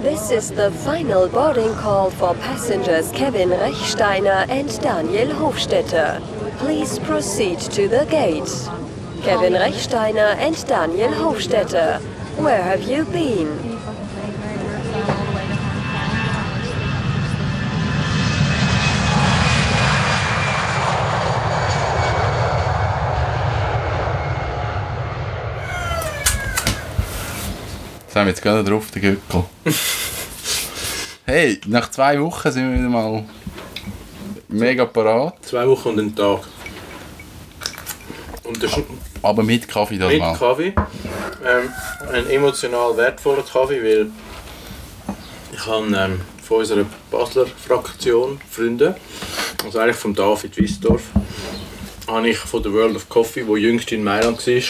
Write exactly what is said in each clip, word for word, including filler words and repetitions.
This is the final boarding call for passengers Kevin Rechsteiner and Daniel Hofstetter. Please proceed to the gate. Kevin Rechsteiner and Daniel Hofstetter, where have you been? Jetzt haben wir jetzt gerade drauf, den Göckel. Hey, nach zwei Wochen sind wir wieder mal mega parat. Zwei Wochen und einen Tag. Und das Aber mit Kaffee das mit mal. Kaffee. Ähm, ein emotional wertvoller Kaffee, weil ich habe ähm, von unserer Basler Fraktion Freunde, also eigentlich von David Wissdorf, habe ich von der World of Coffee, wo jüngst in Mailand war,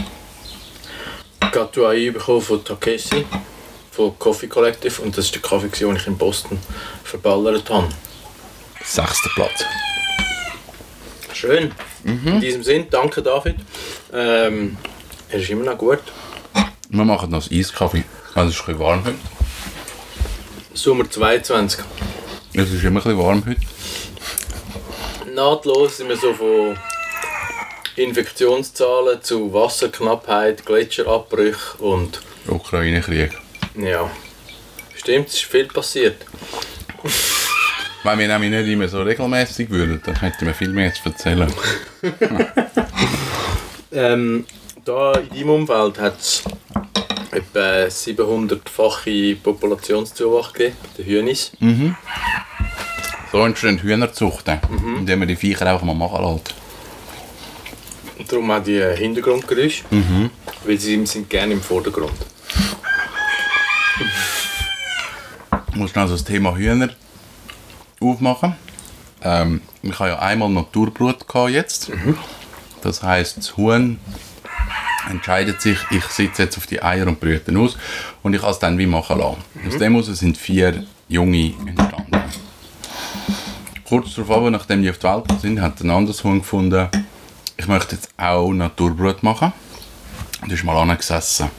Gatuai bekommen von Takeshi, von Coffee Collective, und das ist der Kaffee, den ich in Boston verballert habe. Sechster Platz. Schön. Mhm. In diesem Sinn, danke David. Ähm, er ist immer noch gut. Wir machen noch das Eiskaffee. Also es ist ein bisschen warm heute. Sommer zweiundzwanzig. Es ist immer ein bisschen warm heute. Nahtlos sind wir so von Infektionszahlen zu Wasserknappheit, Gletscherabbrüche und... Ukraine-Krieg. Ja, stimmt, es ist viel passiert. Wenn wir nämlich nicht immer so regelmäßig würden, dann hätten wir viel mehr zu erzählen. ähm, da in deinem Umfeld hat es etwa siebenhundertfache Populationszuwachs gegeben, der Hühnis. Mhm. So entstehen Hühnerzuchten, Mhm. indem man die Viecher einfach mal machen lässt. Und darum auch die Hintergrundgeräusche, Mhm. weil sie sind gerne im Vordergrund. Ich muss noch das Thema Hühner aufmachen. Ähm, ich habe ja einmal Naturbrut gehabt jetzt. Mhm. Das heisst, das Huhn entscheidet sich, ich sitze jetzt auf die Eier und brüte dann aus. Und ich kann es dann wie machen lassen. Mhm. Aus dem heraus sind vier Junge entstanden. Kurz darauf, nachdem die auf die Welt gekommen sind, hat ein anderes Huhn gefunden, ich möchte jetzt auch Naturbrut machen. Und ist mal angesessen.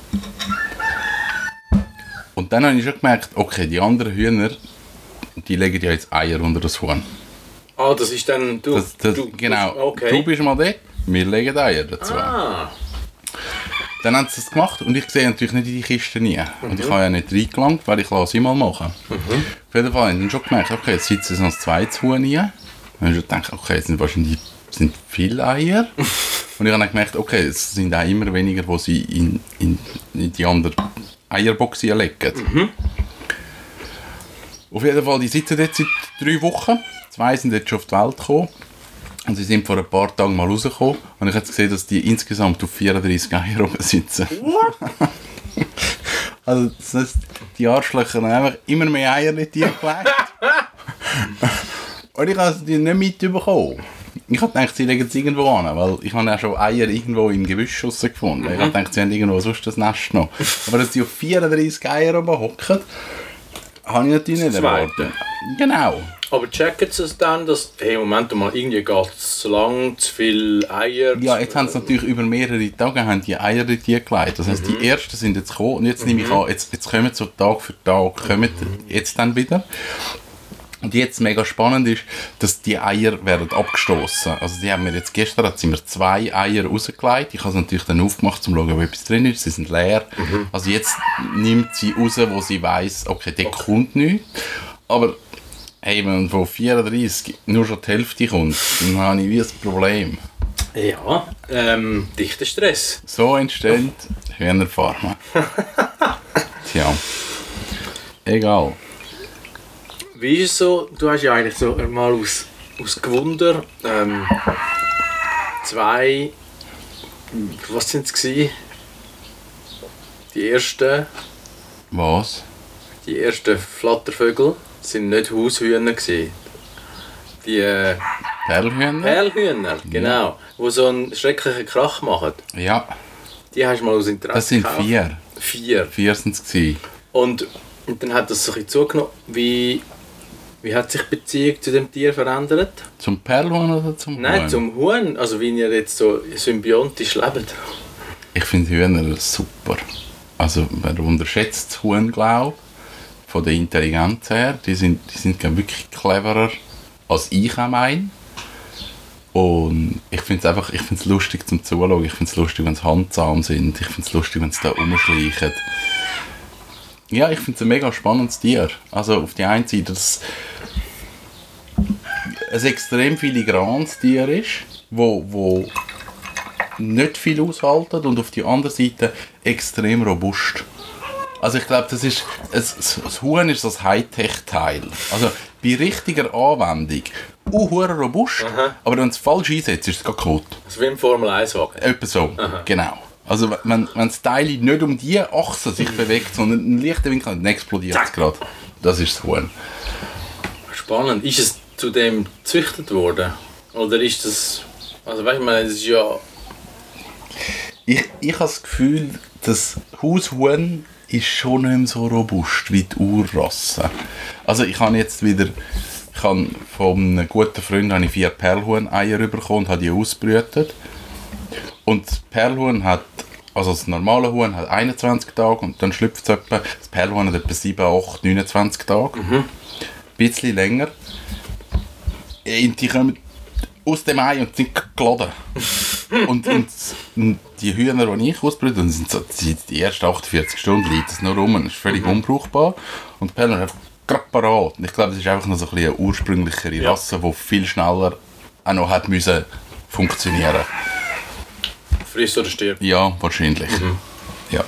Und dann habe ich schon gemerkt, okay, die anderen Hühner, die legen ja jetzt Eier unter das Huhn. Ah, das ist dann du? Das, das, du genau, okay. Du bist mal dort, wir legen Eier dazu. Ah. Dann haben sie das gemacht und ich sehe natürlich nicht in die Kiste nie. Mhm. Und ich habe ja nicht reingelangt, weil ich lasse sie mal machen. Mhm. Auf jeden Fall habe ich dann schon gemerkt, okay, jetzt sitzen sie noch das zweite Huhn rein. Dann habe ich gedacht, okay, es sind wahrscheinlich sind viele Eier. Und ich habe dann gemerkt, okay, es sind auch immer weniger, die sie in, in, in die andere Eierbox legen. Mhm. Auf jeden Fall, die sitzen jetzt seit drei Wochen. Zwei sind jetzt schon auf die Welt gekommen. Und sie sind vor ein paar Tagen mal rausgekommen. Und ich habe gesehen, dass die insgesamt auf vierunddreissig Eier oben sitzen. Also das heißt, die Arschlöcher haben einfach immer mehr Eier in die gelegt. Und ich habe die nicht mitbekommen. Ich habe gedacht, sie legen es irgendwo an, weil ich habe ja schon Eier irgendwo im Gebüsch gefunden. Mhm. Ich habe gedacht, sie haben irgendwo sonst das Nest noch. Aber dass sie auf vierunddreissig Eier oben hocken, habe ich natürlich nicht erwartet. Genau. Aber checken sie es dann, dass, hey, Moment mal, irgendwie geht es zu lang, zu viele Eier? Ja, jetzt haben sie natürlich über mehrere Tage haben die Eier in die gelegt. Das heisst, mhm. die ersten sind jetzt gekommen und jetzt mhm. nehme ich an, jetzt, jetzt kommen so Tag für Tag, kommen mhm. jetzt dann wieder. Und jetzt mega spannend ist, dass die Eier werden abgestoßen. Also die haben mir jetzt gestern hat sie mir zwei Eier rausgelegt. Ich habe es natürlich dann aufgemacht, um zu schauen, ob etwas drin ist. Sie sind leer. Mhm. Also jetzt nimmt sie raus, wo sie weiss, okay, der okay. kommt nichts. Aber hey, wenn von vierunddreissig nur schon die Hälfte kommt, dann habe ich wie ein Problem. Ja, ähm, dichter Stress. So entsteht Hühnerfarmen. Tja, egal. Wie ist es so, du hast ja eigentlich so mal aus, aus Gewunder ähm, zwei, was sind es gewesen? Die ersten... Was? Die ersten Flattervögel sind nicht Haushühner gewesen. Die äh, Perlhühner? Perlhühner, genau. Ja. Die so einen schrecklichen Krach machen. Ja. Die hast du mal aus Interesse Das sind gekauft. vier. Vier. Vier sind es gewesen. Und, und dann hat das so ein bisschen zugenommen. Wie... Wie hat sich die Beziehung zu dem Tier verändert? Zum Perlhuhn oder zum Huhn? Nein, zum Huhn. Also wie ihr jetzt so symbiontisch lebt. Ich finde Hühner super. Also man unterschätzt das Huhn, glaube ich. von der Intelligenz her. Die sind, die sind glaub, wirklich cleverer als ich auch meine. Und ich finde es einfach, ich find's lustig zum Zuschauen. Ich finde es lustig, wenn sie handsam sind. Ich finde es lustig, wenn sie da rumschleichen. Ja, ich finde es ein mega spannendes Tier. Also auf die einen Seite, dass es ein extrem filigranes Tier ist, wo, wo nicht viel aushalten und auf die andere Seite extrem robust. Also ich glaube, das ist es, das Huhn ist das Hightech-Teil. Also bei richtiger Anwendung uh, robust, Aha. aber wenn du es falsch einsetzt, ist es kaputt. Also wie im Formel eins Wagen. Etwa so, Aha. genau. Also wenn, wenn das Teil nicht um die Achse sich bewegt, sondern einen leichten Winkel, dann explodiert es gerade. Das ist das Huhn. Spannend. Ist es zu dem gezüchtet worden? Oder ist das... Also weißt du, das ist ja... Ich, ich habe das Gefühl, das Haushuhn ist schon nicht mehr so robust wie die Urrasse. Also ich habe jetzt wieder... Ich habe von einem guten Freund habe ich vier Perlhuhn-Eier bekommen und habe die ausgebrütet. Und das Perlhuhn hat, also das normale Huhn hat einundzwanzig Tage und dann schlüpft es etwa, das Perlhuhn hat etwa sieben, acht, neunundzwanzig Tage. Mhm. Ein bisschen länger. Und die kommen aus dem Ei und sind geladen. und, und, und die Hühner, die ich ausbrüte, sind so, die, die ersten achtundvierzig Stunden liegt es noch rum, das ist völlig mhm. unbrauchbar. Und die Perlhuhn hat gerade parat. Und ich glaube, es ist einfach noch so ein bisschen eine ursprünglichere ja. Rasse, die viel schneller auch noch hat müssen funktionieren. Frisst oder stirbt? Ja, wahrscheinlich. Mhm. Ja.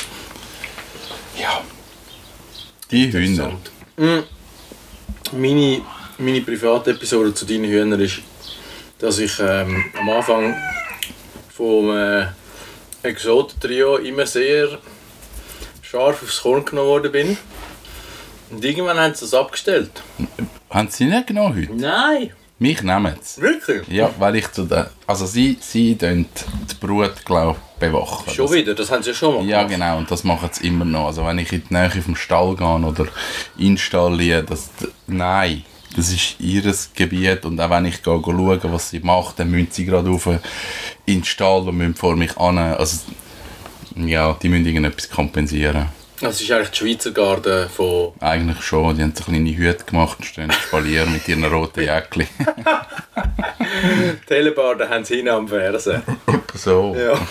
Ja. Die Hühner. Mhm. Meine, meine private Episode zu deinen Hühnern ist, dass ich ähm, am Anfang vom äh, Exoten-Trio immer sehr scharf aufs Korn genommen worden bin. Und irgendwann haben sie das abgestellt. Haben sie nicht genommen heute? Nein! Mich nehmen sie. Wirklich? Ja, weil ich zu der... Also sie, sie tun die Brut, glaube ich, bewachen. Schon das, wieder? Das haben sie ja schon mal ja, gemacht. genau. Und das machen sie immer noch. Also wenn ich in die Nähe vom Stall gehe oder installiere, das... Nein. Das ist ihr Gebiet. Und auch wenn ich gehe, gehe schauen, was sie macht, dann müssen sie gerade rauf in den Stall und müssen vor mich an. Also... Ja, die müssen irgendetwas kompensieren. Das ist eigentlich die Schweizer Garde von... Eigentlich schon, die haben so kleine Hüte gemacht und stehen Spalier mit ihren roten Jäckchen. Telebar, haben sie hinten am Fersen. So. Ja.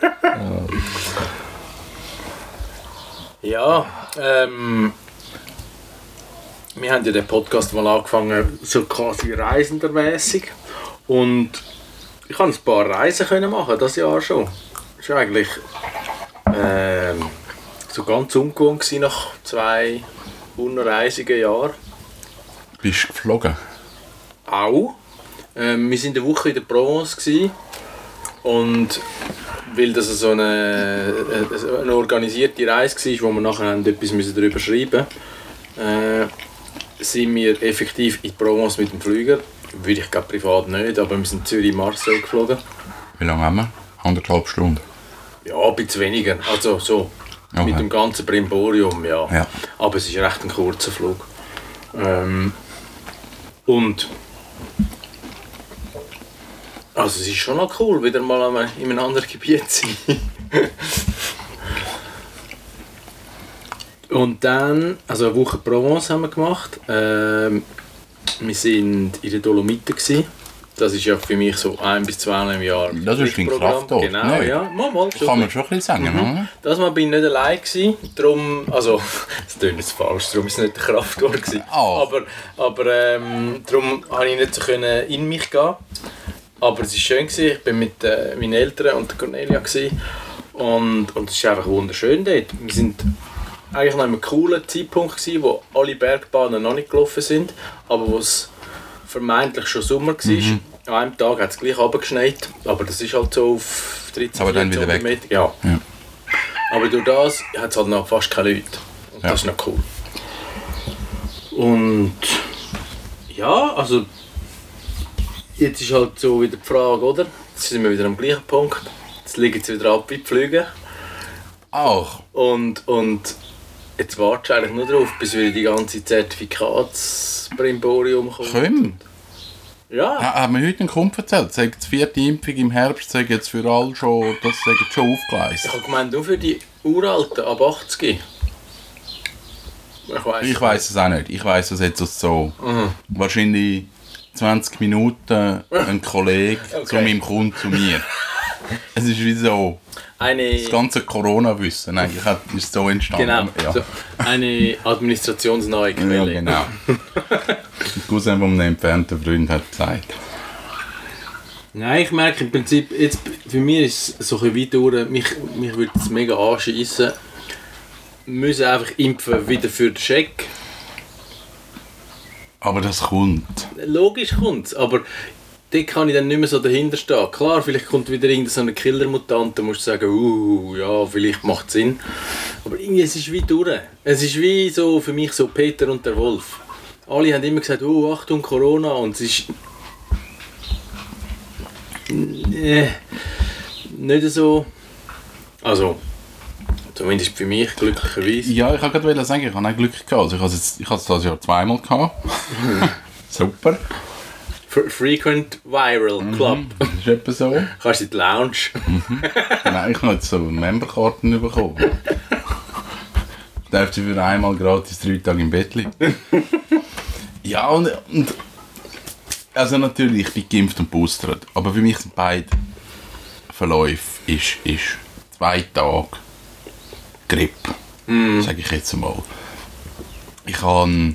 Ja, ähm... wir haben ja den Podcast mal angefangen, so quasi reisendermäßig. Und ich konnte ein paar Reisen können machen, das Jahr schon. Das ist eigentlich... Ähm... so ganz ungewohnt gewesen nach zwei unreisigen Jahren. Bist du geflogen? Auch. Ähm, wir waren eine Woche in der Provence gewesen. Und weil das so eine, eine organisierte Reise war, wo wir nachher etwas darüber schreiben mussten, äh, sind wir effektiv in die Provence mit dem Flüger. Würde ich glaube privat nicht, aber wir sind Zürich-Marseille geflogen. Wie lange haben wir? Anderthalb Stunden? Ja, ein bisschen weniger. Also so. Okay. Mit dem ganzen Brimborium, ja. ja. Aber es ist recht ein kurzer Flug. Ähm, und also es ist schon noch cool, wieder mal in einem anderen Gebiet zu sein. Und dann, also eine Woche Provence haben wir gemacht. Ähm, wir waren in den Dolomiten gewesen. Das ist ja für mich so ein bis zweimal im Jahr. Das ist ein Kraftort. Genau, Nein. ja. Mal, mal, kann man schon ein bisschen sagen. Mhm. Oder? Das Mal bin ich nicht allein gewesen, darum, also, das klingt jetzt falsch, darum war es nicht der Kraftort gewesen. Oh. Aber, aber ähm, darum konnte ich nicht so können in mich gehen. Aber es war schön gewesen. Ich war mit äh, meinen Eltern und der Cornelia gewesen. Und, und es ist einfach wunderschön dort. Wir sind eigentlich noch einem coolen Zeitpunkt gewesen, wo alle Bergbahnen noch nicht gelaufen sind, aber wo es vermeintlich schon Sommer war. Mhm. An einem Tag hat es gleich runtergeschneit, aber das ist halt so auf dreizehn, aber dann wieder weg. Meter. Ja. Ja. Aber durch das hat es halt noch fast keine Leute. Und ja. Das ist noch cool. Und ja, also jetzt ist halt so wieder die Frage, oder? Jetzt sind wir wieder am gleichen Punkt. Jetzt liegen sie wieder ab wie die Flüge. Auch. Und, und jetzt wartest du eigentlich nur darauf, bis wieder die ganze Zertifikatsbrimborium kommt. Kommt. Ja. Ja, haben wir heute einen Kumpel erzählt, sagen die vierte Impfung im Herbst, sagen jetzt für alle schon, das sagen schon aufgeleistet. Ich habe gemeint, nur für die Uralten ab achtzig. Ich weiss, Ich weiss es auch nicht. Ich weiss es jetzt aus so Mhm. wahrscheinlich zwanzig Minuten ein Kollege Okay. zu meinem Kunden zu mir. Es ist wie so, Eine, das ganze Corona-Wissen eigentlich hat, ist so entstanden. genau, Ja. so, eine administrationsneue Ja, Quelle. genau. Der Cousin von einem entfernten Freund hat gesagt. Nein, ich merke im Prinzip, jetzt, für mich ist es so ein bisschen weit durch, mich, mich würde es mega anschiessen. Wir müssen einfach impfen wieder für den Scheck. Aber das kommt. Logisch kommt es, aber dort kann ich dann nicht mehr so dahinter stehen. Klar, vielleicht kommt wieder irgendeine so eine Killer-Mutant, da musst du sagen, uh, ja, vielleicht macht es Sinn. Aber irgendwie, es ist wie durch. Es ist wie so für mich so Peter und der Wolf. Alle haben immer gesagt, oh, Achtung, Corona, und es ist... Äh, nicht so... Also, zumindest für mich, glücklicherweise. Ja, ich wollte gerade sagen, ich habe auch Glück gehabt. Also ich habe es jetzt- ich habe es das Jahr zweimal gehabt. Super. Fre- Frequent Viral Club. Das ist etwa so. Kannst du in die Lounge. Nein, ich habe jetzt so Memberkarten bekommen. Darfst du für einmal gratis drei Tage im Bett liegen. Ja, und, und also natürlich, ich bin geimpft und boostert, aber für mich sind beide Verläufe ist, ist zwei Tage Grippe, Mm. sage ich jetzt mal. Ich habe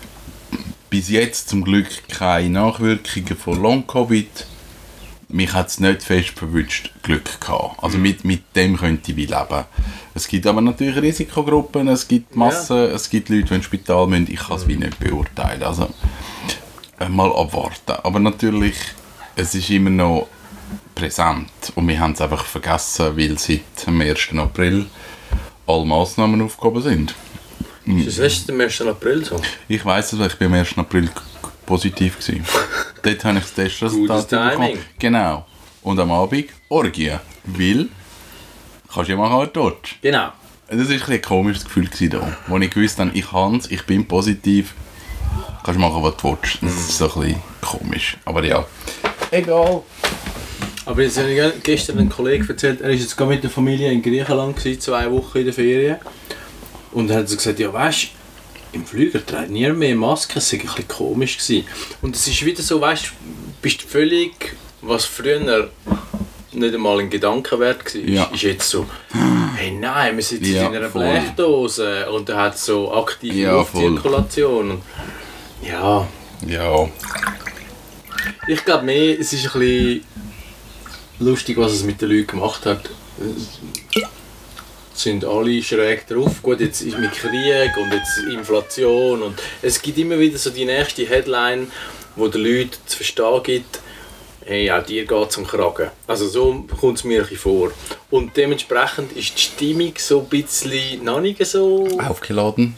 bis jetzt zum Glück keine Nachwirkungen von Long-Covid. Mich hat es nicht fest verwünscht, Glück gehabt. Also mit, mit dem könnte ich wie leben. Es gibt aber natürlich Risikogruppen, es gibt Massen, ja. Es gibt Leute, die ins Spital müssen. Ich kann es wie nicht beurteilen. Also äh, mal abwarten. Aber natürlich, es ist immer noch präsent. Und wir haben es einfach vergessen, weil seit dem ersten April alle Massnahmen aufgehoben sind. Ist das erst am ersten April so? Ich weiss es, weil ich bin am ersten April k- positiv war. Dort habe ich das Testresultat Gutes Timing. bekommen. Genau. Und am Abend Orgie. Weil, kannst du ja machen, was du willst. Genau. Das war ein, bisschen ein komisches Gefühl gewesen da, wo ich gewusst habe, ich habe es, ich bin positiv. Kannst machen, was du willst. Das ist so ein bisschen komisch. Aber ja, egal. Aber jetzt habe ich gestern einen Kollegen erzählt, er war jetzt gerade mit der Familie in Griechenland gewesen, zwei Wochen in der Ferien. Und er hat so gesagt, ja weißt du, im Flüger trägt niemand mehr Maske, es war ein bisschen komisch gewesen. Und es ist wieder so, weißt du, bist völlig, was früher nicht einmal ein Gedankenwert war, Ja. ist jetzt so, hey nein, wir sitzen Ja, in einer voll. Blechdose und er hat so aktive Ja, Luftzirkulation. Und ja, Ja, ich glaube mehr, es ist ein bisschen lustig, was es mit den Leuten gemacht hat. Es sind alle schräg drauf. Gut, jetzt ist mit Krieg und jetzt Inflation und es gibt immer wieder so die nächste Headline, wo den Leuten zu verstehen gibt, hey, auch dir geht es am Kragen. Also so kommt es mir ein bisschen vor. Und dementsprechend ist die Stimmung so ein bisschen noch nicht so aufgeladen.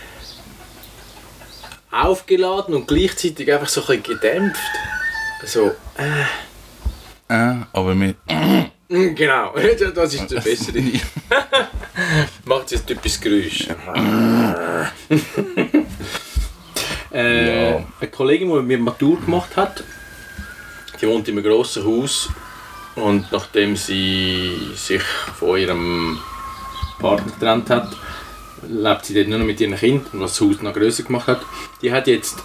aufgeladen und gleichzeitig einfach so ein bisschen gedämpft. So, äh, Äh, aber mit... Mm, genau, das ist der bessere. Macht jetzt etwas Geräusch. äh, Ja. Eine Kollegin, die mit mir Matur gemacht hat, die wohnt in einem grossen Haus und nachdem sie sich von ihrem Partner getrennt hat, lebt sie dort nur noch mit ihren Kindern, was das Haus noch grösser gemacht hat. Die hat jetzt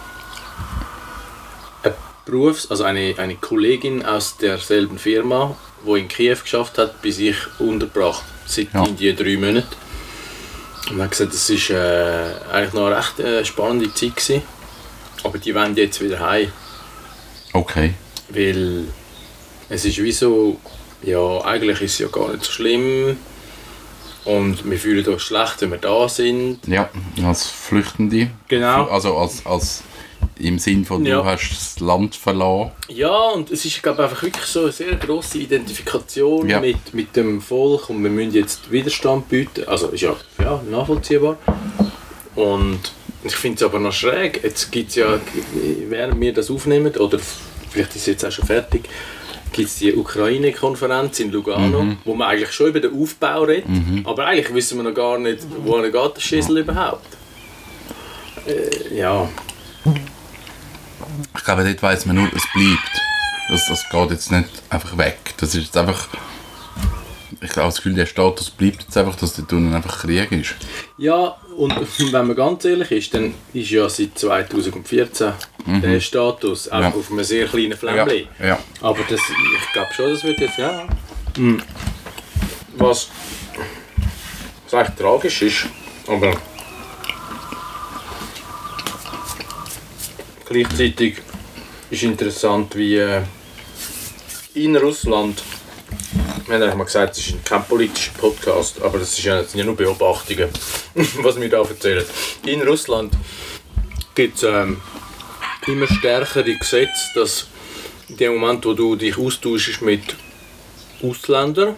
eine Berufs-, also eine, eine Kollegin aus derselben Firma, die in Kiew geschafft hat, bei sich untergebracht, seit Ja. irgendwie drei Monaten. Und man hat gesagt, das war äh, eigentlich noch eine recht äh, spannende Zeit gewesen. Aber die wollen jetzt wieder heim, Okay. weil es ist wie so, ja, eigentlich ist es ja gar nicht so schlimm und wir fühlen uns schlecht, wenn wir da sind. Ja, als Flüchtende. Genau. Also als, als im Sinn von, du Ja. hast das Land verlassen. Ja, und es ist, glaube ich, einfach wirklich so eine sehr grosse Identifikation Ja. mit, mit dem Volk und wir müssen jetzt Widerstand bieten. Also ist ja, ja nachvollziehbar. Und ich finde es aber noch schräg. Jetzt gibt es ja, während wir das aufnehmen, oder vielleicht ist es jetzt auch schon fertig, gibt es die Ukraine-Konferenz in Lugano, Mhm. wo man eigentlich schon über den Aufbau redet, Mhm. aber eigentlich wissen wir noch gar nicht, wo geht der Schissel überhaupt. Äh, ja. Ich glaube, dort weiss man nur, es bleibt. Das, das geht jetzt nicht einfach weg. Das ist jetzt einfach... Ich habe das Gefühl, der Status bleibt jetzt einfach, dass dort unten einfach Krieg ist. Ja, und wenn man ganz ehrlich ist, dann ist ja seit zweitausendvierzehn mhm. der Status auch ja. auf einem sehr kleinen Flämmchen. Ja. Ja. Aber das, ich glaube schon, das wird jetzt, ja. Mhm. Was, was eigentlich tragisch ist, aber gleichzeitig ist interessant, wie äh, in Russland, wir haben eigentlich mal gesagt, es ist kein politischer Podcast, aber das, ist ja, das sind ja nur Beobachtungen, was wir da erzählen. In Russland gibt es ähm, immer stärkere Gesetze, dass in dem Moment, wo du dich austauschst mit Ausländern,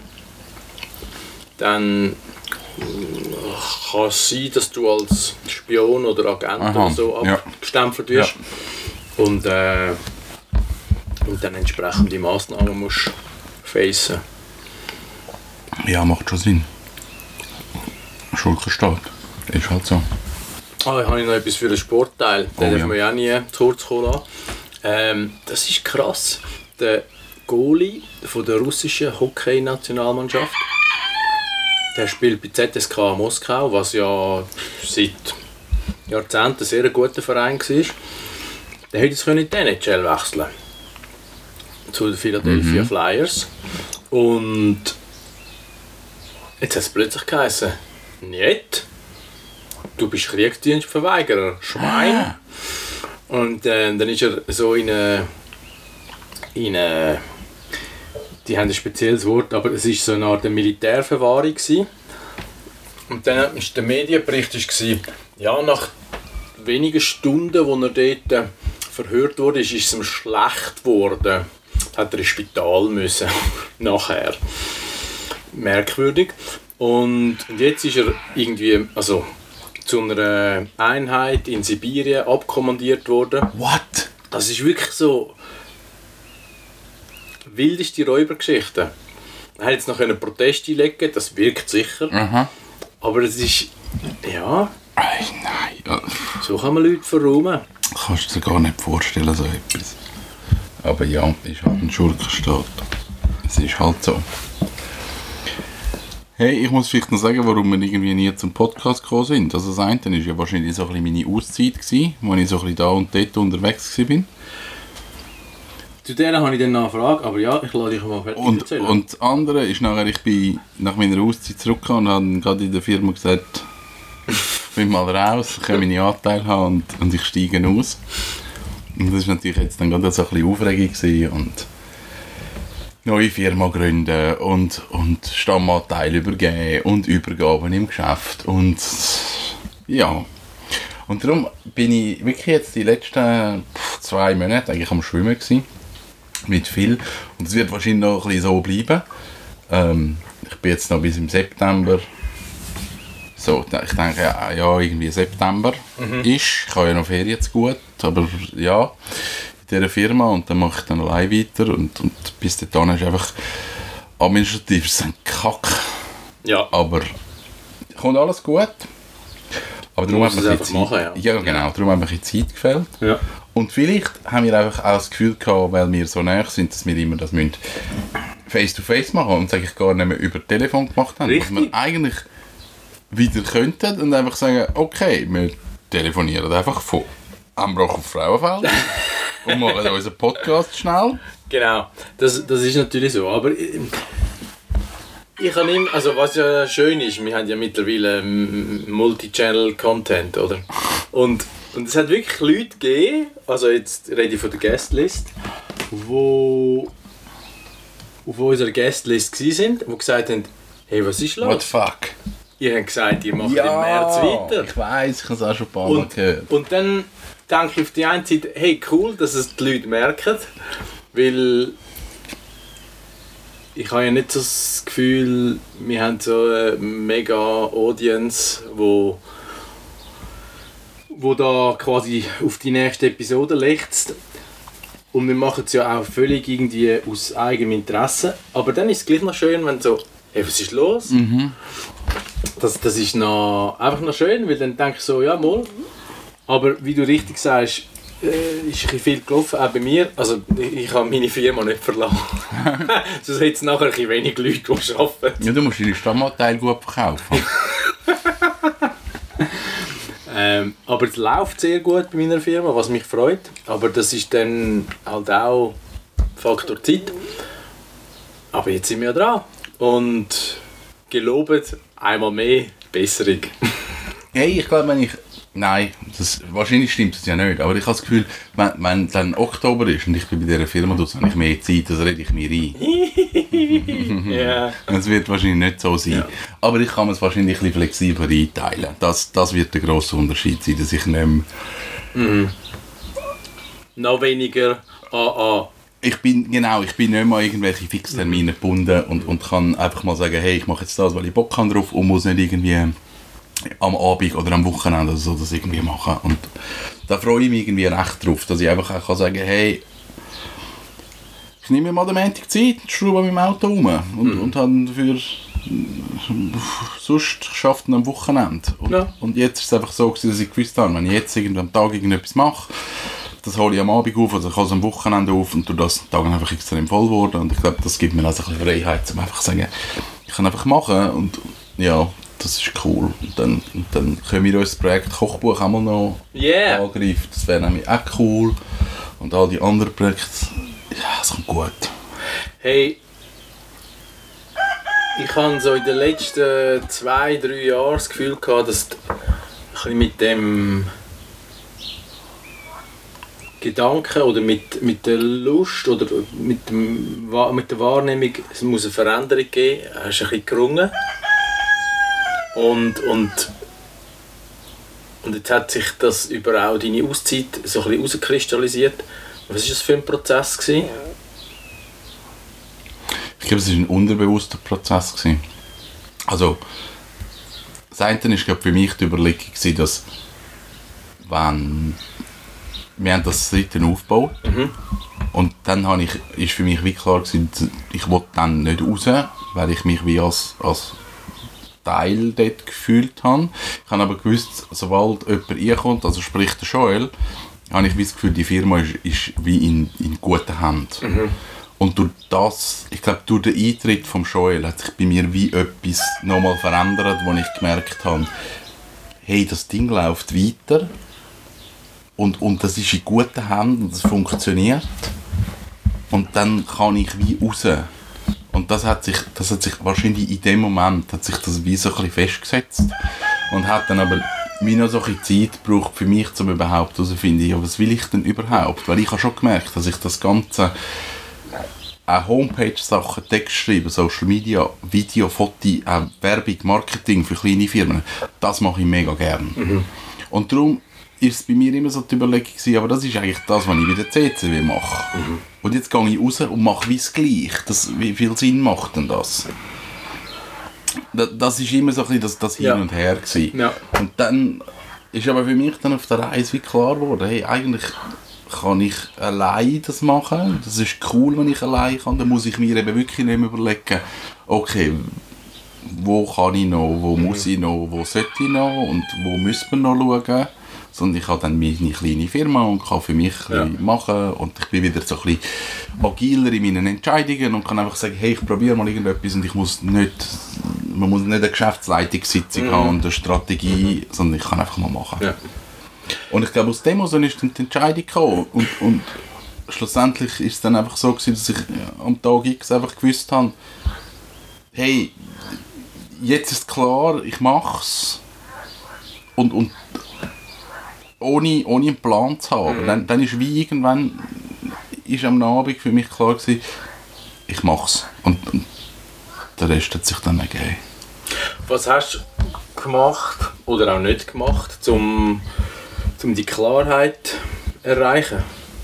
dann kann es sein, dass du als Spion oder Agent Aha, oder so ja. abgestempelt wirst ja. und, äh, und dann entsprechende Massnahmen musst facen. Ja, macht schon Sinn. Schuldenstaat. Ist halt so. Ah, ich habe noch etwas für den Sportteil. Den oh, dürfen ja. wir ja nie zu kurz kommen lassen. Ähm, das ist krass. Der Goalie von der russischen Hockey-Nationalmannschaft, der spielt bei Z S K Moskau, was ja seit Jahrzehnten ein sehr guter Verein war. Der hätte jetzt in die N H L wechseln zu den Philadelphia mhm. Flyers. Und jetzt hat es plötzlich geheißen, nicht, du bist Kriegsdienstverweigerer, Schwein. Und äh, dann ist er so in eine, in eine, die haben ein spezielles Wort, aber es war so eine Art Militärverwahrung gewesen. Und dann war der Medienbericht, war, ja, nach wenigen Stunden, wo er dort verhört wurde, ist es ihm schlecht geworden. Hat er ins Spital müssen, nachher. Merkwürdig. Und jetzt ist er irgendwie, also zu einer Einheit in Sibirien abkommandiert worden. What? Das ist wirklich so wildeste Räubergeschichte. Er hat jetzt noch einen Protest einlegen, das wirkt sicher. Aha. Aber es ist, ja, Ay, nein. so kann man Leute verräumen. Kannst du dir gar nicht vorstellen, so etwas. Aber ja, es ist halt ein Schurkenstaat. Es ist halt so. Hey, ich muss vielleicht noch sagen, warum wir irgendwie nie zum Podcast gekommen sind. Also das eine war ja wahrscheinlich so ein bisschen meine Auszeit, gewesen, wo ich so ein bisschen da und dort unterwegs war. Zu der habe ich dann noch eine Frage, aber ja, ich lasse dich mal fertig und, erzählen. Und das andere ist nachher, ich bin nach meiner Auszeit zurückgekommen und habe gerade in der Firma gesagt, ich bin mal raus, ich kann meine Anteile haben und, und ich steige aus. Und das war natürlich jetzt dann gerade so ein bisschen Aufregung gewesen und neue Firma gründen und, und Stammanteil übergeben und Übergaben im Geschäft und ja. Und darum bin ich wirklich jetzt die letzten zwei Monate eigentlich am Schwimmen gewesen, mit viel. Und es wird wahrscheinlich noch ein bisschen so bleiben. Ähm, ich bin jetzt noch bis im September. So, ich denke, ja, ja irgendwie September mhm. ist. Ich habe ja noch Ferien zu gut, aber ja, in dieser Firma und dann mache ich dann allein weiter und, und bis dahin ist einfach administrativ ist ein Kack. Ja. Aber kommt alles gut. Aber darum hat man Zeit, machen, ja. ja genau, darum haben wir ein bisschen Zeit gefällt. Ja. Und vielleicht haben wir einfach auch das Gefühl gehabt, weil wir so nah sind, dass wir immer das face-to-face machen und das eigentlich gar nicht mehr über Telefon gemacht haben. Richtig. Dass wir eigentlich wieder könnten und einfach sagen, okay, wir telefonieren einfach von Ambroch auf Frauenfeld und machen unseren Podcast schnell. Genau, das, das ist natürlich so, aber ich, ich habe immer, also was ja schön ist, wir haben ja mittlerweile Multi-Channel-Content, oder? Und, und es hat wirklich Leute gegeben, also jetzt rede ich von der Guestlist, wo auf unserer Guestlist waren, die gesagt haben, hey, was ist los? What the fuck? Ihr habt gesagt, ihr macht ja, im März weiter. Ich weiss, ich habe es auch schon ein paar Mal Und, gehört. und dann denke ich auf die eine Seite, hey cool, dass es die Leute merken, weil ich habe ja nicht so das Gefühl, wir haben so eine mega Audience, wo, wo da quasi auf die nächste Episode lechzt. Und wir machen es ja auch völlig irgendwie aus eigenem Interesse. Aber dann ist es gleich noch schön, wenn so, hey, was ist los? Mhm. Das, das ist noch, einfach noch schön, weil dann denke ich so, ja mal. Aber wie du richtig sagst, äh, ist ein viel gelaufen, auch bei mir. Also ich, ich habe meine Firma nicht verlassen. Sonst hätte es nachher ein wenig Leute, die arbeiten. Ja, du musst deine Stammanteile gut verkaufen. Ähm, aber es läuft sehr gut bei meiner Firma, was mich freut. Aber das ist dann halt auch Faktor Zeit. Aber jetzt sind wir ja dran. Und gelobt einmal mehr Besserung. Hey, ich glaube, wenn ich... Nein, das, wahrscheinlich stimmt das ja nicht. Aber ich habe das Gefühl, wenn, wenn dann Oktober ist und ich bin bei dieser Firma, dann habe ich mehr Zeit, das rede ich mir ein. Ja. Das wird wahrscheinlich nicht so sein. Ja. Aber ich kann es wahrscheinlich ein bisschen flexibler einteilen. Das, das wird der grosse Unterschied sein, dass ich nicht mehr... Mhm. Noch weniger A A. Ich bin, genau, ich bin nicht mehr an irgendwelche Fixtermine gebunden und, und kann einfach mal sagen, hey, ich mache jetzt das, weil ich Bock habe drauf und muss nicht irgendwie am Abend oder am Wochenende oder so das irgendwie machen. Und da freue ich mich irgendwie recht drauf, dass ich einfach auch kann sagen, hey, ich nehme mir mal den Montag Zeit, schraube mit dem Auto rum und, mhm. und habe dafür sonst schafft am Wochenende. Und, ja. und jetzt ist es einfach so gewesen, dass ich gewusst habe, wenn ich jetzt irgendwie am Tag irgendetwas mache, das hole ich am Abend auf, also ich hole es am Wochenende auf und durch das Tag einfach extrem voll geworden. Und ich glaube, das gibt mir also ein bisschen Freiheit, um einfach zu sagen, ich kann einfach machen und ja, das ist cool. Und dann, und dann können wir uns das Projekt Kochbuch auch mal noch yeah. angreifen. Das wäre nämlich auch cool. Und all die anderen Projekte, ja, das kommt gut. Hey, ich habe so in den letzten zwei, drei Jahren das Gefühl gehabt, dass du mit dem Gedanken oder mit, mit der Lust oder mit, dem, mit der Wahrnehmung, es muss eine Veränderung geben, hast du ein bisschen gerungen. Und, und, und jetzt hat sich das über auch deine Auszeit so ein bisschen herauskristallisiert. Was war das für ein Prozess gewesen? Ich glaube, es war ein unterbewusster Prozess gewesen. Also, das eine war glaube für mich die Überlegung, dass wenn wir haben das dritte aufgebaut mhm. und dann habe ich, ist für mich wie klar gewesen, ich wollte dann nicht raus, weil ich mich wie als, als Teil dort gefühlt habe. Ich habe aber gewusst, sobald jemand reinkommt, also sprich der Joel, habe ich wie das Gefühl, die Firma ist, ist wie in, in guten Händen. Mhm. Und durch das, ich glaube, durch den Eintritt von Joel hat sich bei mir wie etwas nochmal verändert, wo ich gemerkt habe, hey, das Ding läuft weiter und, und das ist in guten Händen und das funktioniert. Und dann kann ich wie raus. Und das hat sich, das hat sich wahrscheinlich in dem Moment hat sich das wie so ein bisschen festgesetzt und hat dann aber wie noch so ein bisschen Zeit gebraucht für mich, um überhaupt herauszufinden, ja, was will ich denn überhaupt? Weil ich habe schon gemerkt, dass ich das Ganze auch Homepage-Sachen, Text schreiben, Social Media, Video, Foto, auch Werbung, Marketing für kleine Firmen, das mache ich mega gerne. Mhm. Und darum ist es bei mir immer so die Überlegung gewesen, aber das ist eigentlich das, was ich bei der C C W mache. Mhm. Und jetzt gehe ich raus und mache wie es gleich. Das, wie viel Sinn macht denn das? Das, das ist immer so ein bisschen das, das Hin ja. und Her gewesen. Ja. Und dann ist aber für mich dann auf der Reise wie klar geworden, hey, eigentlich kann ich allein das machen. Das ist cool, wenn ich allein kann. Dann muss ich mir eben wirklich nicht mehr überlegen, okay, wo kann ich noch, wo mhm. muss ich noch, wo sollte ich noch und wo müssen wir noch schauen. Sondern ich habe dann meine kleine Firma und kann für mich ja. machen und ich bin wieder so ein bisschen agiler in meinen Entscheidungen und kann einfach sagen, hey, ich probiere mal irgendetwas und ich muss nicht, man muss nicht eine Geschäftsleitungssitzung mhm. haben und eine Strategie, mhm. sondern ich kann einfach mal machen. Ja. Und ich glaube, aus dem heraus ist dann die Entscheidung gekommen und, und schlussendlich ist es dann einfach so gewesen, dass ich am Tag X einfach gewusst habe, hey, jetzt ist klar, ich mache es und, und Ohne, ohne einen Plan zu haben. Mhm. Dann, dann ist wie irgendwann ist am Abend für mich klar gewesen, ich mache es. Und, und der Rest hat sich dann ergeben. Was hast du gemacht oder auch nicht gemacht, um, um die Klarheit zu erreichen?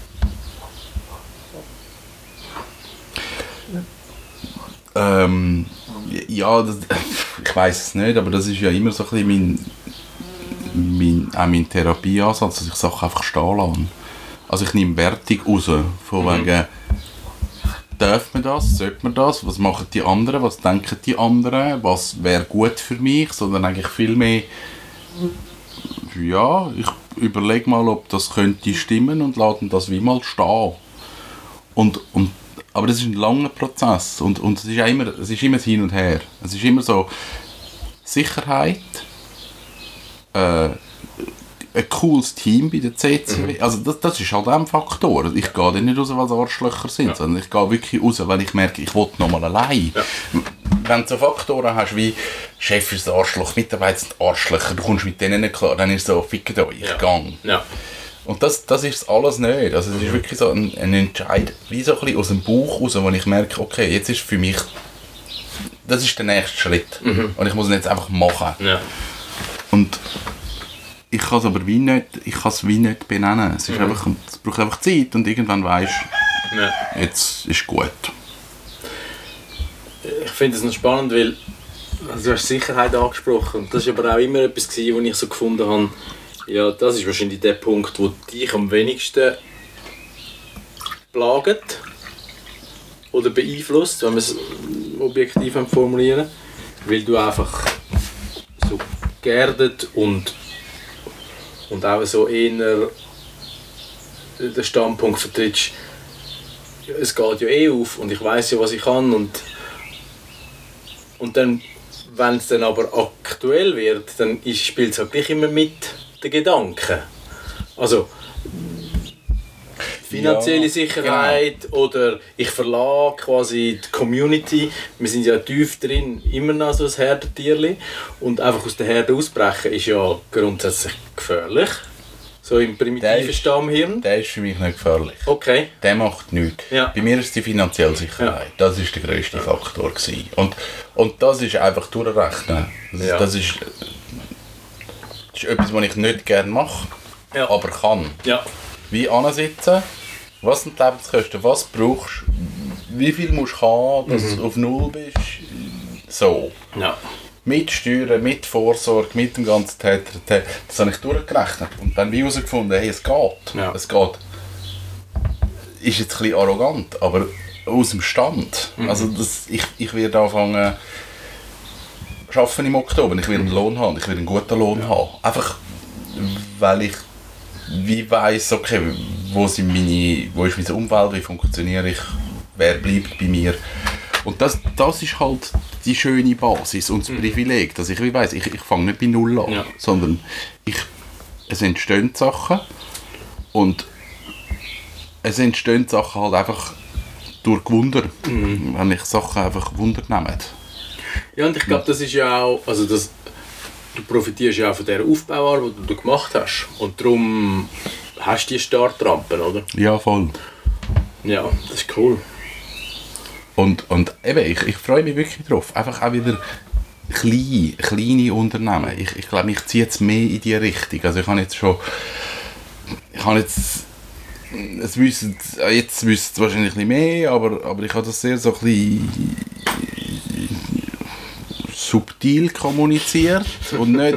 Ähm, ja, das, ich weiß es nicht, aber das ist ja immer so ein bisschen mein Mein, auch mein Therapieansatz, dass ich Sachen einfach stehen lasse. Also ich nehme Wertung raus, von mhm. wegen, darf man das, sollte man das, was machen die anderen, was denken die anderen, was wäre gut für mich, sondern eigentlich viel mehr, ja, ich überlege mal, ob das könnte stimmen und lasse das wie mal stehen. Und, und, aber das ist ein langer Prozess und, und es ist immer, es ist immer hin und her. Es ist immer so Sicherheit, Äh, ein cooles Team bei der C C W. Mhm. Also das, das ist halt auch ein Faktor. Ich gehe dann nicht raus, weil es Arschlöcher sind, ja. sondern ich gehe wirklich raus, weil ich merke, ich will nochmal allein. Ja. Wenn du so Faktoren hast wie Chef ist ein Arschloch, Mitarbeiter sind Arschlöcher, du kommst mit denen nicht klar, dann ist es so, fickt euch, ich ja. gang. Ja. Und das, das ist alles nicht. Also es ist wirklich so ein, ein Entscheid, wie so ein bisschen aus dem Bauch raus, wo ich merke, okay, jetzt ist für mich, das ist der nächste Schritt. Mhm. Und ich muss ihn jetzt einfach machen. Ja. Und ich kann es aber wie nicht, ich kann es wie nicht benennen. Es, ist mhm. einfach, es braucht einfach Zeit und irgendwann weisst du, ja. jetzt ist gut. Ich finde es noch spannend, weil also du hast Sicherheit angesprochen. Das war aber auch immer etwas, was ich so gefunden habe, ja, das ist wahrscheinlich der Punkt, der dich am wenigsten plagt oder beeinflusst, wenn wir es objektiv formulieren, weil du einfach so geerdet und, und auch so eher den Standpunkt vertrittst, es geht ja eh auf und ich weiss ja, was ich kann und, und dann, wenn es dann aber aktuell wird, dann spielt es halt gleich immer mit den Gedanken. Also finanzielle ja, Sicherheit genau. oder ich verlage quasi die Community. Wir sind ja tief drin, immer noch so ein Herdentierchen. Und einfach aus der Herde ausbrechen ist ja grundsätzlich gefährlich. So im primitiven ist, Stammhirn. Der ist für mich nicht gefährlich. Okay. Der macht nichts. Ja. Bei mir ist die finanzielle Sicherheit. Ja. Das war der grösste ja. Faktor gewesen. Und, und das ist einfach durchrechnen. Das, ja. das ist... Das ist etwas, was ich nicht gerne mache, ja. aber kann. Ja. Wie ansitzen, was sind die Lebenskosten, was brauchst du, wie viel musst du haben, dass mhm. du auf Null bist. So. Ja. Mit Steuern, mit Vorsorge, mit dem ganzen Täter, das habe ich durchgerechnet. Und dann habe ich herausgefunden, hey, es geht. Ja. Es geht. Ist jetzt ein bisschen arrogant, aber aus dem Stand. Mhm. Also das, ich, ich werde anfangen, arbeiten im Oktober, ich will einen Lohn haben, ich will einen guten Lohn ja. haben. Einfach, weil ich wie weiss, okay, wo, sind meine, wo ist meine Umwelt, wie funktioniere ich, wer bleibt bei mir. Und das, das ist halt die schöne Basis und das mhm. Privileg, dass ich wie weiss, ich, ich fange nicht bei Null an, ja. sondern ich, es entstehen Sachen und es entstehen Sachen halt einfach durch Gewunder, mhm. wenn ich Sachen einfach Wunder nehme. Ja, und ich glaube, das ist ja auch, also das, du profitierst ja auch von dieser Aufbauarbeit, die du gemacht hast. Und darum hast du die Startrampen, oder? Ja, voll. Ja, das ist cool. Und, und eben, ich, ich freue mich wirklich drauf. Einfach auch wieder klein, kleine Unternehmen. Ich, ich glaube, ich ziehe jetzt mehr in die Richtung. Also ich habe jetzt schon, ich habe jetzt, es wissen, jetzt wissen es wahrscheinlich ein bisschen mehr, aber, aber ich habe das sehr so ein bisschen subtil kommuniziert und nicht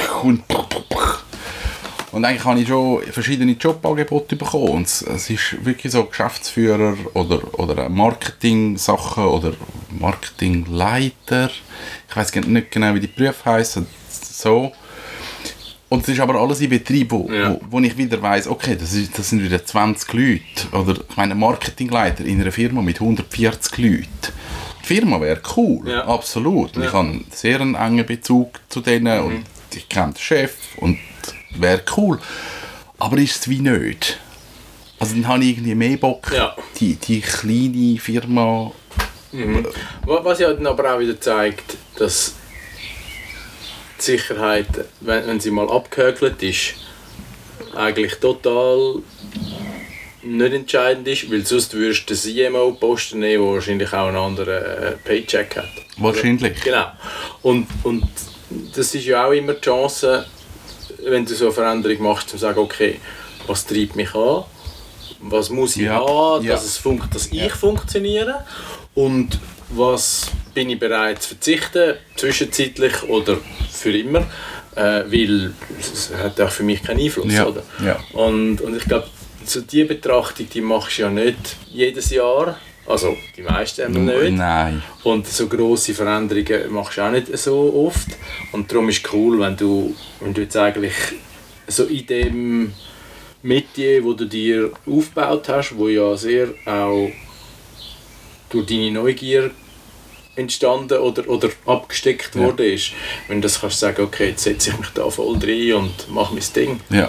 und eigentlich habe ich schon verschiedene Jobangebote bekommen und es ist wirklich so Geschäftsführer oder, oder Marketing-Sachen oder Marketingleiter, ich weiß nicht genau wie die Berufe heissen, so. Und es ist aber alles in Betrieb, wo, ja. wo, wo ich wieder weiss, okay, das, ist, das sind wieder zwanzig Leute oder ich meine Marketingleiter in einer Firma mit hundertvierzig Leuten. Die Firma wäre cool, ja. absolut. Ja. Ich habe einen sehr engen Bezug zu denen mhm. und ich kenne den Chef und wäre cool. Aber ist es wie nicht. Also dann habe ich irgendwie mehr Bock, ja. die, die kleine Firma... Mhm. Was ja dann aber auch wieder zeigt, dass die Sicherheit, wenn, wenn sie mal abgehökelt ist, eigentlich total nicht entscheidend ist, weil sonst würdest du den C M O-Posten nehmen, der wahrscheinlich auch einen anderen äh, Paycheck hat. Wahrscheinlich. Genau. Und, und das ist ja auch immer die Chance, wenn du so eine Veränderung machst, zu sagen, okay, was treibt mich an, was muss ich ja. haben, dass, ja. es fun- dass ich ja. funktioniere und was bin ich bereit zu verzichten, zwischenzeitlich oder für immer, äh, weil es hat auch für mich keinen Einfluss. Ja. Oder? Ja. Und, und ich glaube, so diese Betrachtung, die machst du ja nicht jedes Jahr, also die meisten haben nicht. Nein. Und so grosse Veränderungen machst du auch nicht so oft. Und darum ist es cool, wenn du, wenn du jetzt eigentlich so in dem Metier, das du dir aufgebaut hast, wo ja sehr auch durch deine Neugier entstanden oder, oder abgesteckt ja. worden ist. Wenn du das kannst sagen, okay, jetzt setze ich mich da voll rein und mache mein Ding. Ja.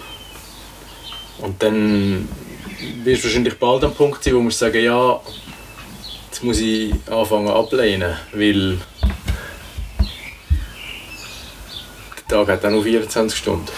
Und dann wirst du wahrscheinlich bald am Punkt sein, wo du sagen, ja, jetzt muss ich anfangen ablehnen, weil der Tag hat auch nur vierundzwanzig Stunden.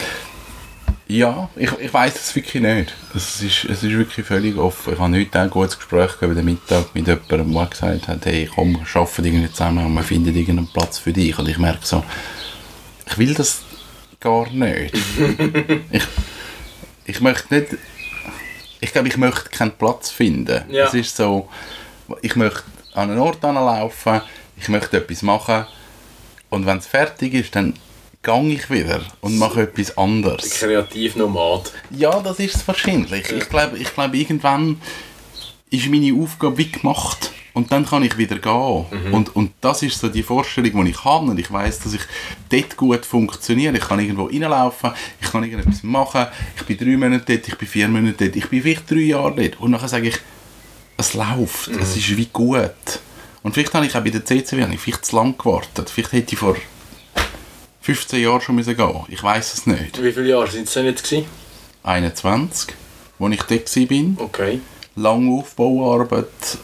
Ja, ich, ich weiss es wirklich nicht. Es ist, es ist wirklich völlig offen. Ich habe heute ein gutes Gespräch über den Mittag mit jemandem, der gesagt hat, hey komm, wir arbeiten irgendwie zusammen und wir finden irgendeinen Platz für dich. Und ich merke so, ich will das gar nicht. ich, ich möchte nicht, ich glaube, ich möchte keinen Platz finden. Ja. Es ist so, ich möchte an einen Ort anlaufen, ich möchte etwas machen und wenn es fertig ist, dann gehe ich wieder und mache etwas anderes. Kreativnomad. Ja, das ist es wahrscheinlich. Ja. Ich glaube, ich glaube, irgendwann ist meine Aufgabe wie gemacht und dann kann ich wieder gehen. Mhm. Und, und das ist so die Vorstellung, die ich habe und ich weiss, dass ich dort gut funktioniere. Ich kann irgendwo reinlaufen, ich kann irgendetwas machen, ich bin drei Monate dort, ich bin vier Monate dort, ich bin vielleicht drei Jahre dort und nachher sage ich, es läuft, mhm. es ist wie gut. Und vielleicht habe ich auch bei der C C W vielleicht zu lange gewartet. Vielleicht hätte ich vor fünfzehn Jahren schon müssen gehen. Ich weiss es nicht. Wie viele Jahre sind es denn jetzt gewesen? einundzwanzig, als ich dort war. Okay. Lange Aufbauarbeit,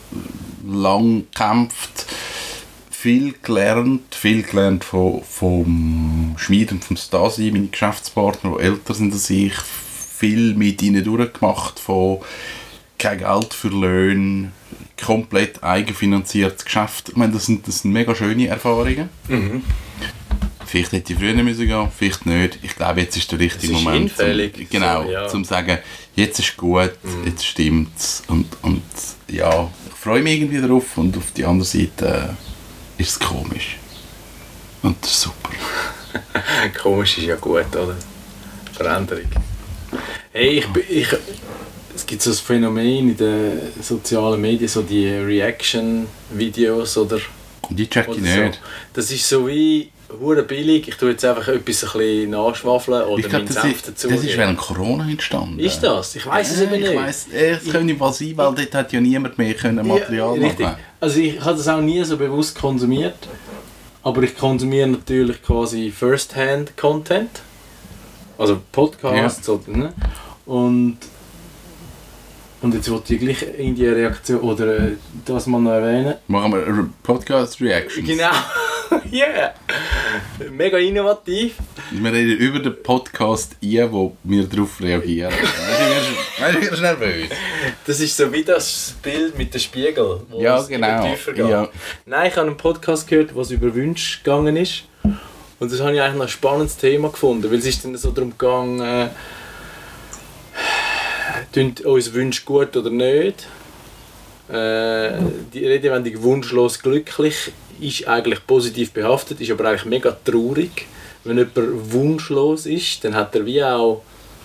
lang gekämpft, viel gelernt, viel gelernt von, vom Schmied und vom Stasi, meine Geschäftspartner, die älter sind als ich, viel mit ihnen durchgemacht, von kein Geld für Löhne, komplett eigenfinanziertes Geschäft. Ich meine, das sind, das sind mega schöne Erfahrungen. Mhm. Vielleicht hätte ich früher müssen gehen, vielleicht nicht. Ich glaube, jetzt ist der richtige ist Moment, zum, genau, so, ja. zum sagen, jetzt ist gut, mhm. jetzt stimmt's. Und, und ja, ich freue mich irgendwie darauf und auf die andere Seite äh, ist es komisch. Und das ist super. Komisch ist ja gut, oder? Veränderung. Hey, ich, ich, es gibt so ein Phänomen in den sozialen Medien, so die Reaction-Videos oder... Die check ich nicht. So. Das ist so wie... hure billig, ich tue jetzt einfach etwas ein bisschen nachschwafeln oder ich glaub, meinen Senf dazu. Das ist während Corona entstanden. Ist das? Ich weiss es eben nicht. Ich weiss, es könnte was sein, weil dort hat ja niemand mehr Material ja, machen. Also ich habe das auch nie so bewusst konsumiert, aber ich konsumiere natürlich quasi First-Hand-Content, also Podcasts, ja. oder, ne? und Und jetzt wollte ich gleich in die Reaktion, oder das mal noch erwähnen. Machen wir eine Podcast-Reaction. Genau, ja. Yeah. Mega innovativ. Wir reden über den Podcast ein, wo wir darauf reagieren. Weißt du, wir sind nervös. Das ist so wie das Bild mit dem Spiegel, wo ja, es genau. tiefer geht. Ja. Nein, ich habe einen Podcast gehört, wo es über Wünsche gegangen ist. Und das habe ich eigentlich ein spannendes Thema gefunden, weil es ist dann so darum gegangen, äh, tun unsere Wünsche gut oder nicht. Äh, die Redewendung wunschlos glücklich ist eigentlich positiv behaftet, ist aber eigentlich mega traurig. Wenn jemand wunschlos ist, dann hat er wie auch...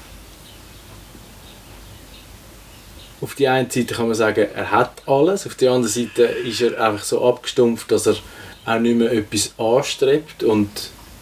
Auf die eine Seite kann man sagen, er hat alles, auf der anderen Seite ist er einfach so abgestumpft, dass er auch nicht mehr etwas anstrebt und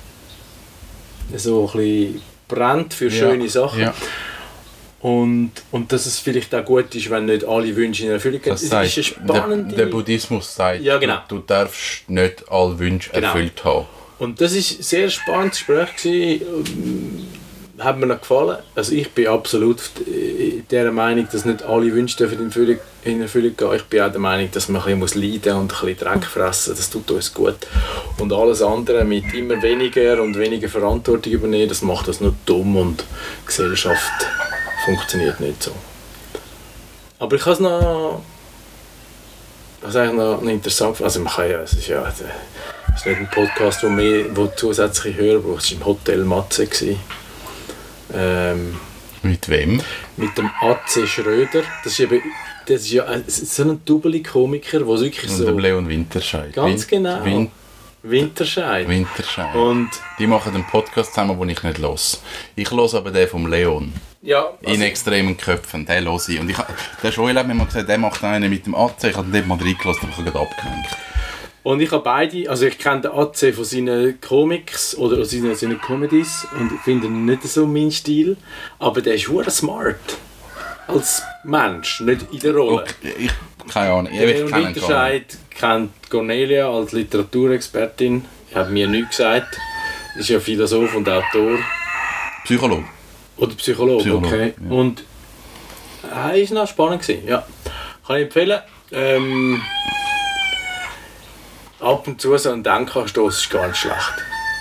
so ein bisschen brennt für schöne ja, Sachen. Ja. Und, und dass es vielleicht auch gut ist, wenn nicht alle Wünsche in Erfüllung gehen. Das ist eine spannende... Der, der Buddhismus sagt, ja, genau. du, du darfst nicht alle Wünsche genau. erfüllt haben. Und das war ein sehr spannendes Gespräch gewesen. Hat mir noch gefallen. Also ich bin absolut der Meinung, dass nicht alle Wünsche in Erfüllung, in Erfüllung gehen. Ich bin auch der Meinung, dass man ein bisschen leiden und ein bisschen Dreck fressen muss. Das tut uns gut. Und alles andere mit immer weniger und weniger Verantwortung übernehmen, das macht das nur dumm und die Gesellschaft funktioniert nicht so. Aber ich habe es noch... Das ist eigentlich noch interessant. Also man kann ja... Es ist ja... Es ist nicht ein Podcast, wo, mehr, wo zusätzliche Hörer braucht. Es war im Hotel Matze. Ähm, mit wem? Mit dem A C Schröder. Das ist, eben, das ist ja ein, so ein Double-Komiker, der wirklich und so... Und dem Leon Winterscheid. Ganz Win genau. Win Winterscheid. Winterscheid. Und die machen einen Podcast zusammen, den ich nicht höre. Ich höre aber den vom Leon. Ja, also in extremen Köpfen, den höre ich. Und ich, der Joel hat mir mal gesagt, der macht einen mit dem A C. Ich habe den mal reingelassen, aber ich habe gerade abgehängt. Und ich habe beide, also ich kenne den A C von seinen Comics oder seinen, seinen Comedies und finde ihn nicht so mein Stil, aber der ist verdammt smart. als Mensch, nicht in der Rolle. Okay, ich, keine Ahnung, ich Den kenne ihn gar nicht. Winterscheid kennt Cornelia als Literaturexpertin. Ich habe mir nichts gesagt. Ist ja Philosoph und Autor. Psychologe. Oder Psychologe, Psychologe, okay. ja. Und äh, ist noch spannend gewesen, ja. Kann ich empfehlen. Ähm, ab und zu so einen Denkanstoss ist gar nicht schlecht.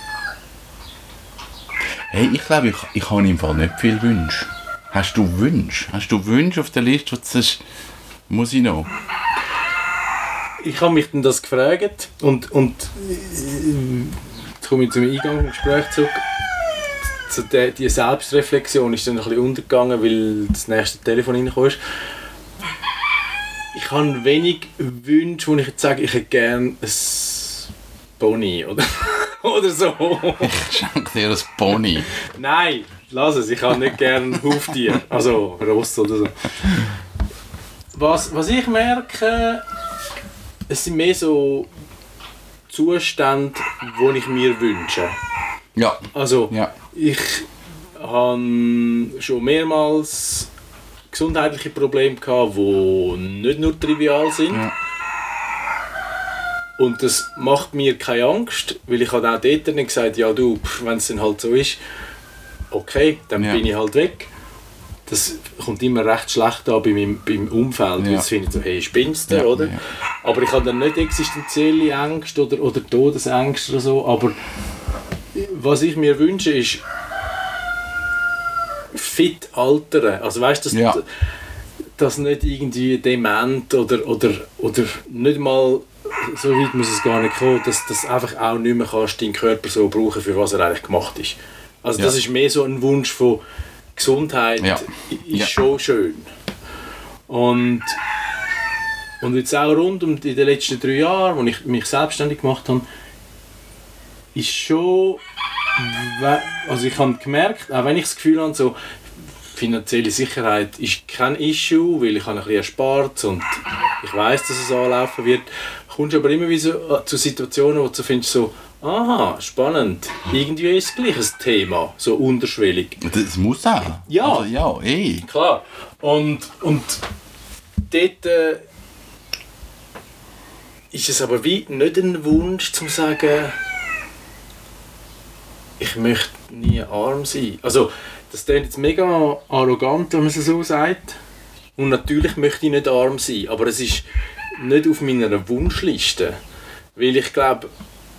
Hey, ich glaube, ich, ich habe im Fall nicht viel Wünsche. Hast du Wünsche? Hast du Wünsche auf der Liste, wo du sagst, muss ich noch? Ich habe mich dann das gefragt und, und äh, jetzt komme ich zum Eingang im Gespräch zurück. So die, die Selbstreflexion ist dann ein bisschen untergegangen, weil das nächste Telefon reingekommen ist. Ich habe wenig Wünsche, wo ich jetzt sage, ich hätte gerne ein Pony oder, oder so. Ich schenke dir ein Pony. Nein, lass es, ich habe nicht gerne Huftier, also Ross oder so. Was, was ich merke, es sind mehr so Zustände, die ich mir wünsche. Ja. Also, Ja. ich habe schon mehrmals gesundheitliche Probleme gehabt, die nicht nur trivial sind. Ja. Und das macht mir keine Angst, weil ich habe auch dort dann gesagt, ja du, wenn es dann halt so ist, okay, dann Ja. bin ich halt weg. Das kommt immer recht schlecht an bei meinem, beim Umfeld, weil Ja. es findet so, hey, spinnst du, Ja, oder? ja. Aber ich habe dann nicht existenzielle Ängste oder, oder Todesängste oder so, aber was ich mir wünsche ist fit altern. Also weißt du, dass, Ja. dass nicht irgendwie dement oder, oder, oder nicht mal, so weit muss es gar nicht kommen, dass das einfach auch nicht mehr kannst, deinen Körper so brauchen, für was er eigentlich gemacht ist. Also das Ja. ist mehr so ein Wunsch von Gesundheit, Ja. ist Ja. schon schön. Und, und jetzt auch rund um die, in den letzten drei Jahren, als ich mich selbstständig gemacht habe, ist schon, we- also ich habe gemerkt, auch wenn ich das Gefühl habe, so finanzielle Sicherheit ist kein Issue, weil ich habe ein bisschen erspart und ich weiß, dass es anlaufen wird, kommst du aber immer wieder so, zu Situationen, wo du findest so, aha, spannend, irgendwie ist es gleich ein Thema, so unterschwellig. Das muss auch. Ja. Also, ja, eh. Klar. Und, und dort äh, ist es aber wie nicht ein Wunsch, zu sagen, ich möchte nie arm sein. Also, das klingt jetzt mega arrogant, wenn man es so sagt. Und natürlich möchte ich nicht arm sein, aber es ist nicht auf meiner Wunschliste. Weil ich glaube,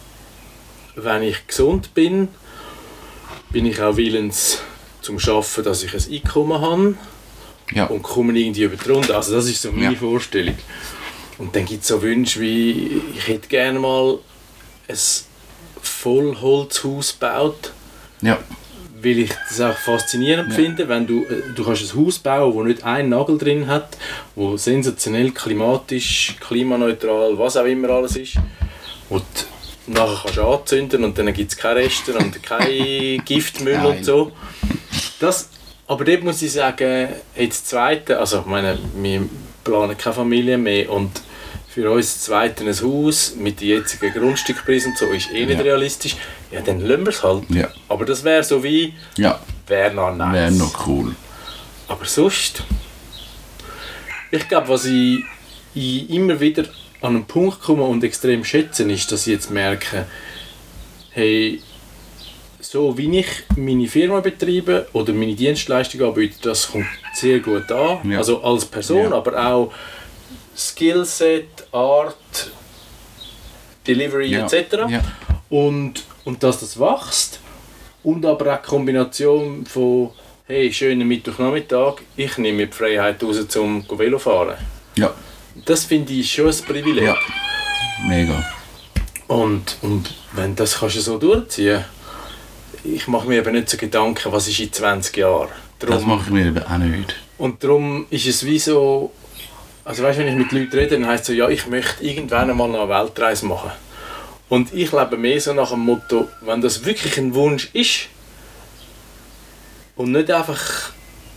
wenn ich gesund bin, bin ich auch willens zum Arbeiten, dass ich ein Einkommen habe Ja. und komme irgendwie über die Runde. Also das ist so meine Ja. Vorstellung. Und dann gibt es so Wünsche wie, ich hätte gerne mal ein Vollholzhaus gebaut, Ja. weil ich das auch faszinierend Ja. finde, wenn du, äh, du kannst ein Haus bauen, das nicht einen Nagel drin hat, wo sensationell klimatisch, klimaneutral, was auch immer alles ist, und nachher kannst du anzünden und dann gibt es keine Reste und kein Giftmüll Geil. und so. Das, aber dort muss ich sagen, jetzt das Zweite, also ich meine, wir planen keine Familie mehr und für uns das Zweite ein Haus mit den jetzigen Grundstückpreisen und so ist eh nicht Ja. realistisch. Ja, dann lassen wir es halt. Ja. Aber das wäre so wie, Ja. wäre noch nice. Wäre noch cool. Aber sonst, ich glaube, was ich, ich immer wieder an einen Punkt komme und extrem schätze, ist, dass ich jetzt merke, hey, so wie ich meine Firma betreibe oder meine Dienstleistung anbiete, das kommt sehr gut an. Ja. Also als Person, Ja. aber auch Skillset, Art, Delivery Ja. et cetera. Ja. Und, und dass das wächst und aber auch die Kombination von hey, schönen Mittwochnachmittag, ich nehme mir die Freiheit raus zum Velo fahren. Ja. Das finde ich schon ein Privileg. Ja. Mega. Und, und wenn das kannst du so durchziehen, ich mache mir eben nicht so Gedanken, was ist in zwanzig Jahren. Das Darum, mache ich mir eben auch nicht. und darum ist es wie so, also weißt, wenn ich mit Leuten rede, dann heisst es so, ja, ich möchte irgendwann einmal eine Weltreise machen. Und ich lebe mehr so nach dem Motto, wenn das wirklich ein Wunsch ist und nicht einfach,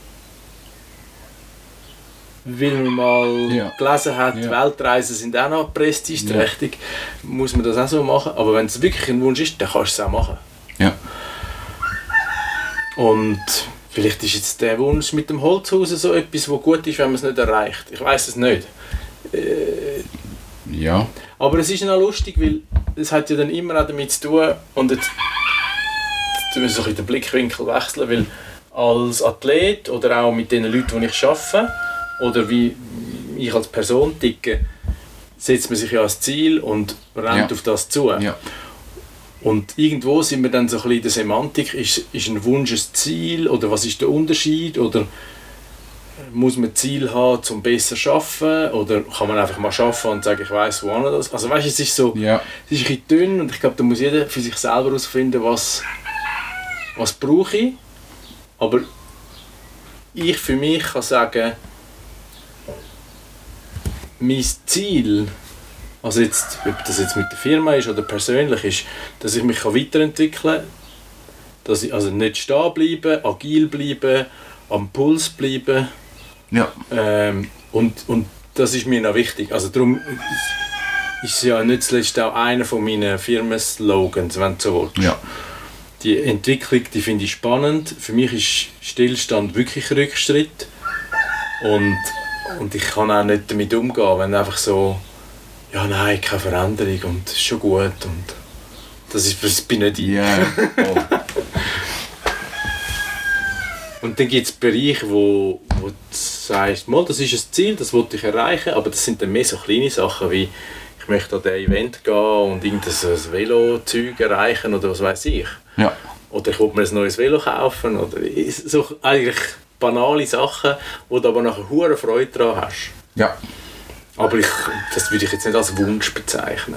weil man mal Ja. gelesen hat, Ja. Weltreisen sind auch noch prestigeträchtig, muss man das auch so machen. Aber wenn es wirklich ein Wunsch ist, dann kannst du es auch machen. Ja. Und vielleicht ist jetzt der Wunsch mit dem Holzhaus so etwas, was gut ist, wenn man es nicht erreicht. Ich weiß es nicht. Äh, ja. Aber es ist auch lustig, weil es hat ja dann immer auch damit zu tun, und jetzt, jetzt müssen wir so ein bisschen den Blickwinkel wechseln, weil als Athlet oder auch mit den Leuten, die ich arbeite, oder wie ich als Person ticke, setzt man sich ja als Ziel und rennt ja. auf das zu. Ja. Und irgendwo sind wir dann so ein bisschen in der Semantik, ist, ist ein Wunsch ein Ziel oder was ist der Unterschied? Oder muss man ein Ziel haben, um besser zu arbeiten? Oder kann man einfach mal arbeiten und sagen, ich weiss, wo das. Also weißt, es ist so, ja. es ist ein bisschen dünn und ich glaube, da muss jeder für sich selber herausfinden, was, was brauche ich. Aber ich für mich kann sagen, mein Ziel, also jetzt, ob das jetzt mit der Firma ist oder persönlich ist, dass ich mich weiterentwickeln kann, dass ich also nicht stehen bleibe, agil bleibe, am Puls bleibe. Ja. Ähm, und, und das ist mir noch wichtig. Also darum ist es ja nicht zuletzt auch einer von meinen Firmenslogans, wenn du so willst. Ja. Die Entwicklung, die finde ich spannend. Für mich ist Stillstand wirklich Rückschritt. Und, und ich kann auch nicht damit umgehen, wenn einfach so, ja nein, keine Veränderung und es ist schon gut. Und das, ist, das bin nicht ich. Yeah. Oh. Und dann gibt es Bereiche, wo, wo du sagst, mal, das ist ein Ziel, das wollte ich erreichen, aber das sind dann mehr so kleine Sachen wie, ich möchte an dieses Event gehen und irgendein Velo-Zeug erreichen oder was weiß ich. Ja. Oder ich will mir ein neues Velo kaufen. Oder so eigentlich banale Sachen, wo du aber nachher hure Freude daran hast. Ja. Aber ich, das würde ich jetzt nicht als Wunsch bezeichnen.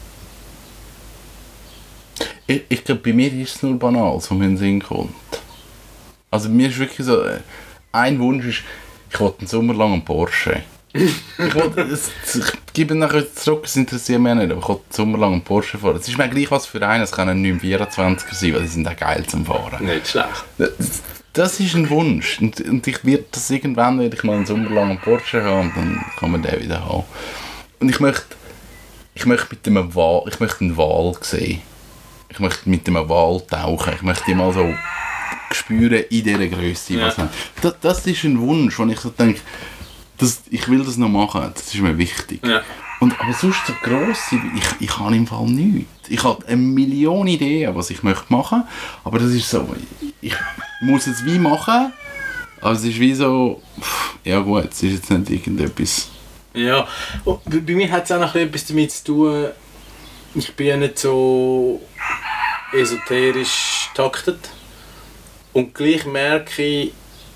Ich, ich glaube, bei mir ist es nur banal, so mir in den Sinn kommt. Also mir ist wirklich so, ein Wunsch ist, ich will einen Sommer lang einen Porsche. ich, will, es, ich gebe ihn nachher zurück, es interessiert mich nicht, aber ich will einen Sommer lang einen Porsche fahren. Es ist mir gleich was für einen, es kann ein neun vierundzwanziger sein, weil die sind auch geil zum Fahren. Nicht schlecht. Das, das ist ein Wunsch und, und ich werde das irgendwann, werde ich mal einen Sommer lang einen Porsche haben und dann kann man den wieder haben. Und ich möchte, ich möchte mit einem Wal, ich möchte einen Wal sehen. Ich möchte mit einem Wal tauchen. Ich möchte ihn mal so spüren in dieser Größe. Ja. Das, das ist ein Wunsch, wo ich so denke, das, ich will das noch machen, das ist mir wichtig. Ja. Und, aber sonst so gross, ich, ich habe im Fall nichts. Ich habe eine Million Ideen, was ich möchte machen, aber das ist so, ich muss es wie machen, aber es ist wie so, ja gut, es ist jetzt nicht irgendetwas. Ja, und bei mir hat es auch noch etwas damit zu tun, ich bin ja nicht so esoterisch taktet und gleich merke ich,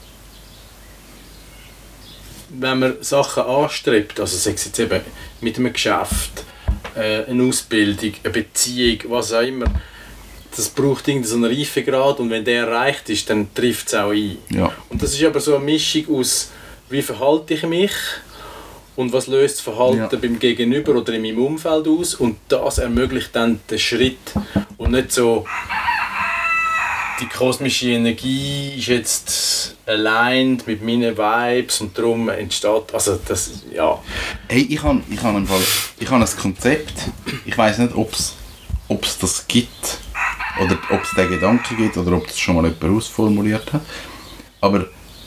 wenn man Sachen anstrebt, also sei es jetzt eben mit einem Geschäft, äh, eine Ausbildung, eine Beziehung, was auch immer, das braucht irgendeinen Reifegrad und wenn der erreicht ist, dann trifft es auch ein. Ja. Und das ist aber so eine Mischung aus, wie verhalte ich mich und was löst das Verhalten ja. beim Gegenüber oder in meinem Umfeld aus und das ermöglicht dann den Schritt und nicht so, die kosmische Energie ist jetzt allein mit meinen Vibes und darum entsteht, also das, ja. Hey, ich habe ich hab ich hab ein Konzept, ich weiß nicht, ob es das gibt oder ob es den Gedanken gibt oder ob das schon mal jemand ausformuliert hat, aber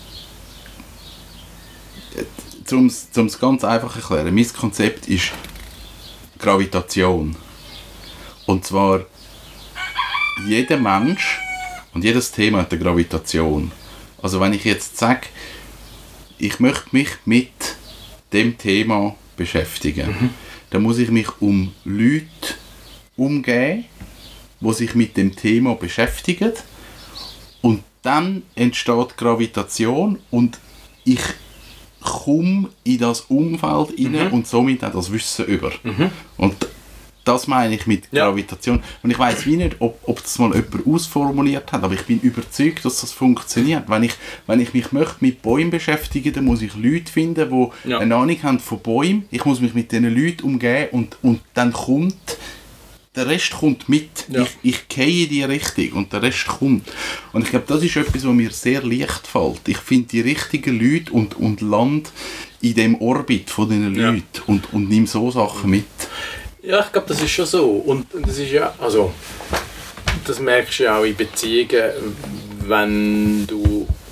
um es ganz einfach zu erklären, mein Konzept ist Gravitation. Und zwar, jeder Mensch und jedes Thema hat eine Gravitation. Also wenn ich jetzt sage, ich möchte mich mit dem Thema beschäftigen, mhm. dann muss ich mich um Leute umgeben, die sich mit dem Thema beschäftigen. Und dann entsteht Gravitation und ich komme in das Umfeld rein mhm. und somit auch das Wissen über. Mhm. Und das meine ich mit ja. Gravitation. Und ich weiss wie nicht, ob, ob das mal jemand ausformuliert hat, aber ich bin überzeugt, dass das funktioniert. Wenn ich, wenn ich mich möchte mit Bäumen beschäftigen, dann muss ich Leute finden, die ja. eine Ahnung haben von Bäumen. Ich muss mich mit diesen Leuten umgeben und, und dann kommt, der Rest kommt mit. Ja. Ich, ich gehe in die Richtung und der Rest kommt. Und ich glaube, das ist etwas, was mir sehr leicht fällt. Ich finde die richtigen Leute und, und land in dem Orbit von diesen ja. Leuten und, und nehme so Sachen mit. Ja, ich glaube, das ist schon so. Und das ist ja, also, das merkst du ja auch in Beziehungen, wenn du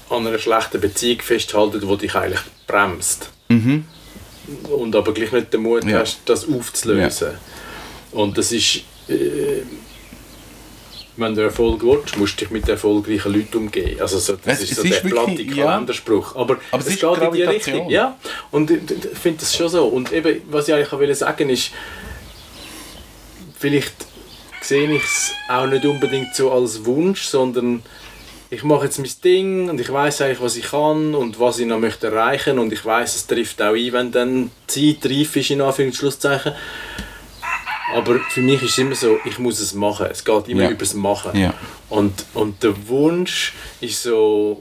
an einer schlechten Beziehung festhalten, die dich eigentlich bremst. Mhm. Und aber gleich nicht den Mut Ja. hast, das aufzulösen. Ja. Und das ist, äh, wenn du Erfolg willst, musst du dich mit erfolgreichen Leuten umgehen. Also so, das Es- ist so es ist der wirklich- platte ja. Kalenderspruch. Aber, Aber es es ist geht in die Gravitation. Richtung. Ja. Und ich, ich finde das schon so. Und eben, was ich eigentlich auch sagen wollte, ist, vielleicht sehe ich es auch nicht unbedingt so als Wunsch, sondern ich mache jetzt mein Ding und ich weiß eigentlich, was ich kann und was ich noch möchte erreichen und ich weiß, es trifft auch ein, wenn dann die Zeit reif ist, in Anführungs- und Schlusszeichen. Aber für mich ist es immer so, ich muss es machen. Es geht immer Ja. über das Machen. Ja. Und, und der Wunsch ist so,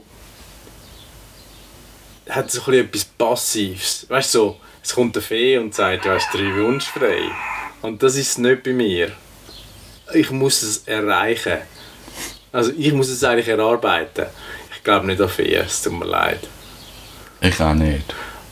hat so ein bisschen etwas Passives. Weißt du, so, es kommt eine Fee und sagt, du hast drei Wünsche frei. Und das ist es nicht bei mir. Ich muss es erreichen. Also ich muss es eigentlich erarbeiten. Ich glaube nicht an Feen, es tut mir leid. Ich auch nicht.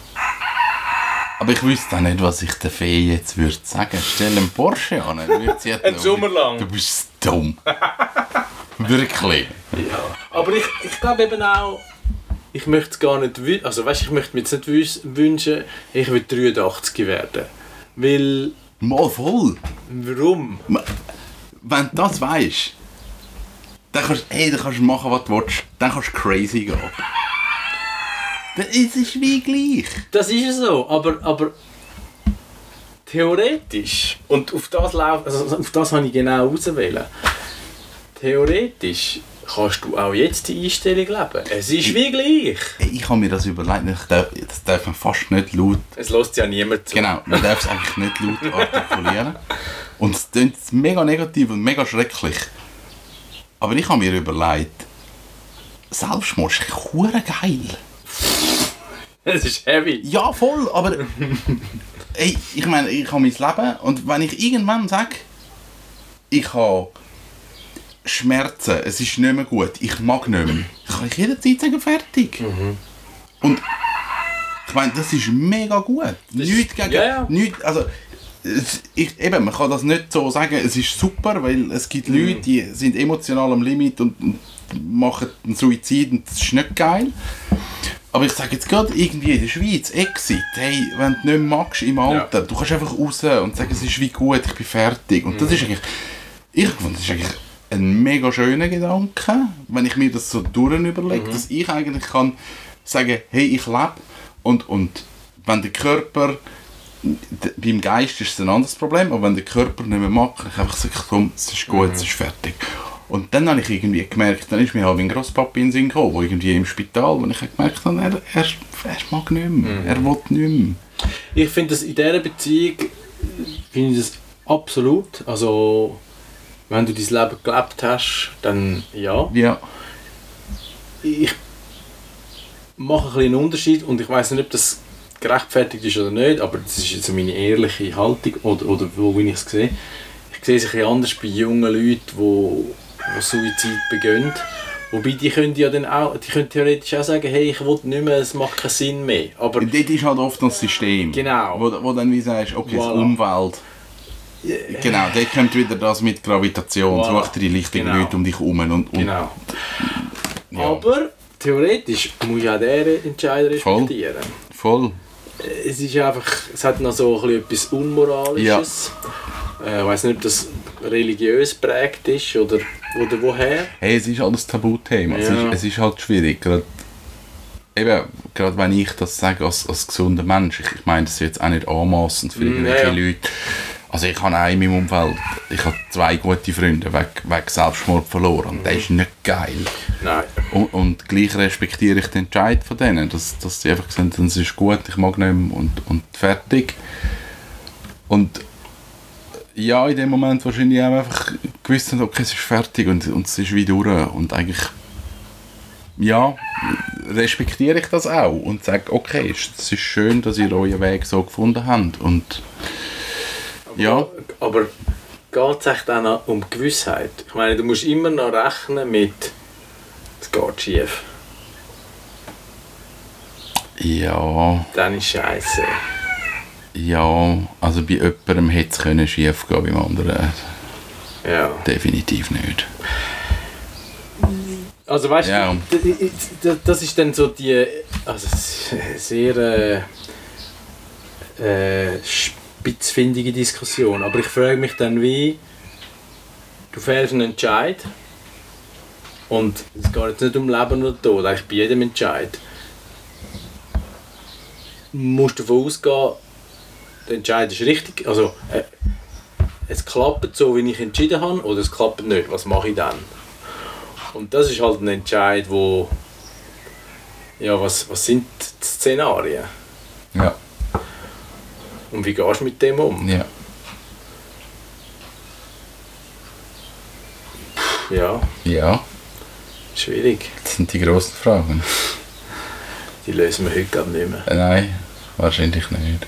Aber ich wüsste auch nicht, was ich der Fee jetzt würde sagen. Stell einen Porsche an. dann würde sie Ein Sommer lang. Du bist dumm. Wirklich. Ja. Aber ich, ich glaube eben auch, ich möchte es gar nicht wünschen. Also weißt, ich möchte mir jetzt nicht wüs- wünschen, ich will dreiundachtzig werden. Weil, Mal voll. warum? Wenn du das weisst, dann kannst, hey, dann kannst du machen, was du willst. Dann kannst du crazy gehen. Das ist wie gleich. Das ist so, aber, aber theoretisch, und auf das, lauf, also auf das habe ich genau auswählen. Theoretisch kannst du auch jetzt die Einstellung leben. Es ist wie gleich. Hey, ich habe mir das überlegt. Ich darf, das darf man fast nicht laut. Es lässt ja niemand zu. Genau, man darf es eigentlich nicht laut artikulieren. Und es klingt mega negativ und mega schrecklich. Aber ich habe mir überlegt, Selbstmord ist echt hure geil. Es ist heavy. Ja, voll, aber ey, ich meine, ich habe mein Leben und wenn ich irgendwann sage, ich habe Schmerzen, es ist nicht mehr gut, ich mag nicht mehr, kann ich jederzeit sagen, fertig. Mhm. Und ich meine, das ist mega gut. Nichts gegen... ja, ja. Nichts, also, es- ich, eben, man kann das nicht so sagen, es ist super, weil es gibt Mhm. Leute, die sind emotional am Limit und, und machen einen Suizid und das ist nicht geil. Aber ich sage jetzt gerade irgendwie in der Schweiz, Exit, hey, wenn du nicht mehr magst im Alter, Ja. du kannst einfach raus und sagen, es ist wie gut, ich bin fertig. Und das ist eigentlich, ich finde, das ist eigentlich ein mega schöner Gedanke, wenn ich mir das so durch überlege, dass ich eigentlich kann sagen, hey, ich lebe und, und wenn der Körper, d- beim Geist ist es ein anderes Problem, aber wenn der Körper nicht mehr mag, kann ich einfach sagen, komm, es ist gut, es ist fertig. Und dann habe ich irgendwie gemerkt, dann ist mir halt mein Grosspapi in den Sinn gekommen, wo irgendwie im Spital, wo ich gemerkt habe, er, er, er mag nicht mehr, er will nicht mehr. Ich finde das in dieser Beziehung, finde ich das absolut, also wenn du dein Leben gelebt hast, dann ja. Ja, Ich mache ein bisschen einen Unterschied und ich weiß nicht, ob das gerechtfertigt ist oder nicht, aber das ist jetzt meine ehrliche Haltung oder, oder wo ich es sehe. Ich sehe es ein bisschen anders bei jungen Leuten, die, die Suizid begehen. Wobei die können ja dann auch, die können theoretisch auch sagen, hey, ich will nicht mehr, es macht keinen Sinn mehr. Aber dort ist halt oft das System, Genau. wo, wo dann wie sagst, okay, Voilà. das Umwelt. Genau, dort kommt wieder das mit Gravitation, Voilà. such dir die richtigen Genau. Leute um dich herum. Und, und, genau. Ja. Aber theoretisch muss ich auch diesen Entscheid respektieren. Voll. Es ist einfach, es hat noch so ein bisschen etwas Unmoralisches. Äh, ich weiß nicht, ob das religiös prägt ist oder, oder woher. Hey, es ist alles Tabuthema. Es, Ja. ist, es ist halt schwierig. Gerade, eben, gerade wenn ich das sage als, als gesunder Mensch, ich, ich meine das ist jetzt auch nicht anmassend für Mm, irgendwelche ja, ja. Leute. Also ich habe auch in meinem Umfeld, ich habe zwei gute Freunde wegen, wegen Selbstmord verloren. Und das ist nicht geil. Nein. Und, und gleich respektiere ich den Entscheid von denen, dass, dass sie einfach sagen, es ist gut, ich mag nicht mehr und, und fertig. Und ja, in dem Moment wahrscheinlich auch einfach gewusst haben, okay, es ist fertig und, und es ist wie durch. Und eigentlich, ja, respektiere ich das auch und sage, okay, es ist schön, dass ihr euren Weg so gefunden habt. Und ja, Aber geht es echt auch noch um Gewissheit? Ich meine, du musst immer noch rechnen mit, es geht schief. ja, Dann ist scheiße. ja, also bei jemandem hätte es können schief gehen, beim anderen Ja. definitiv nicht. Also weißt Ja. du, d- d- d- das ist dann so die also sehr äh, äh, spitzfindige Diskussion. Aber ich frage mich dann wie, du fällst einen Entscheid und es geht jetzt nicht um Leben oder Tod, eigentlich bei jedem Entscheid. Du musst davon ausgehen, der Entscheid ist richtig, also äh, es klappt so, wie ich entschieden habe, oder es klappt nicht, was mache ich dann? Und das ist halt ein Entscheid, wo ja, was, was sind die Szenarien? Ja. Und wie gehst du mit dem um? Ja. Ja, Ja. schwierig. Das sind die grossen Fragen. Die lösen wir heute gar nicht mehr. Äh, Nein, wahrscheinlich nicht.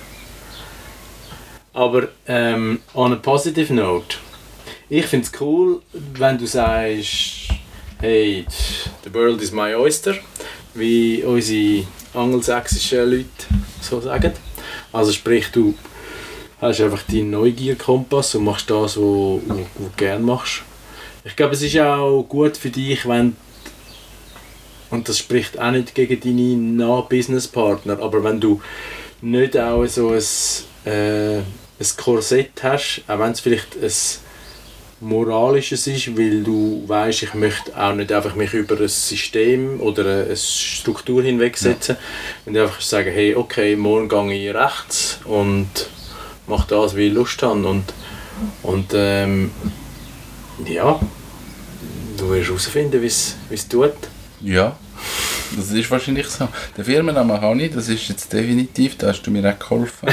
Aber ähm, on a positive note, ich finde es cool, wenn du sagst, hey, the world is my oyster, wie unsere angelsächsischen Leute so sagen. Also sprich, du hast einfach deinen Neugierkompass und machst das, was du gerne machst. Ich glaube, es ist auch gut für dich, wenn, und das spricht auch nicht gegen deine Nah-Business-Partner, aber wenn du nicht auch so ein, äh, ein Korsett hast, auch wenn es vielleicht ein moralisches ist, weil du weißt, ich möchte auch nicht einfach mich über ein System oder eine Struktur hinwegsetzen. Ja. Wenn du einfach sagen, hey, okay, morgen gehe ich rechts und mache das, wie ich Lust habe. Und, und ähm, ja, du wirst herausfinden, wie es tut. Ja, das ist wahrscheinlich so. Der Firmenname habe ich, das ist jetzt definitiv, da hast du mir auch geholfen.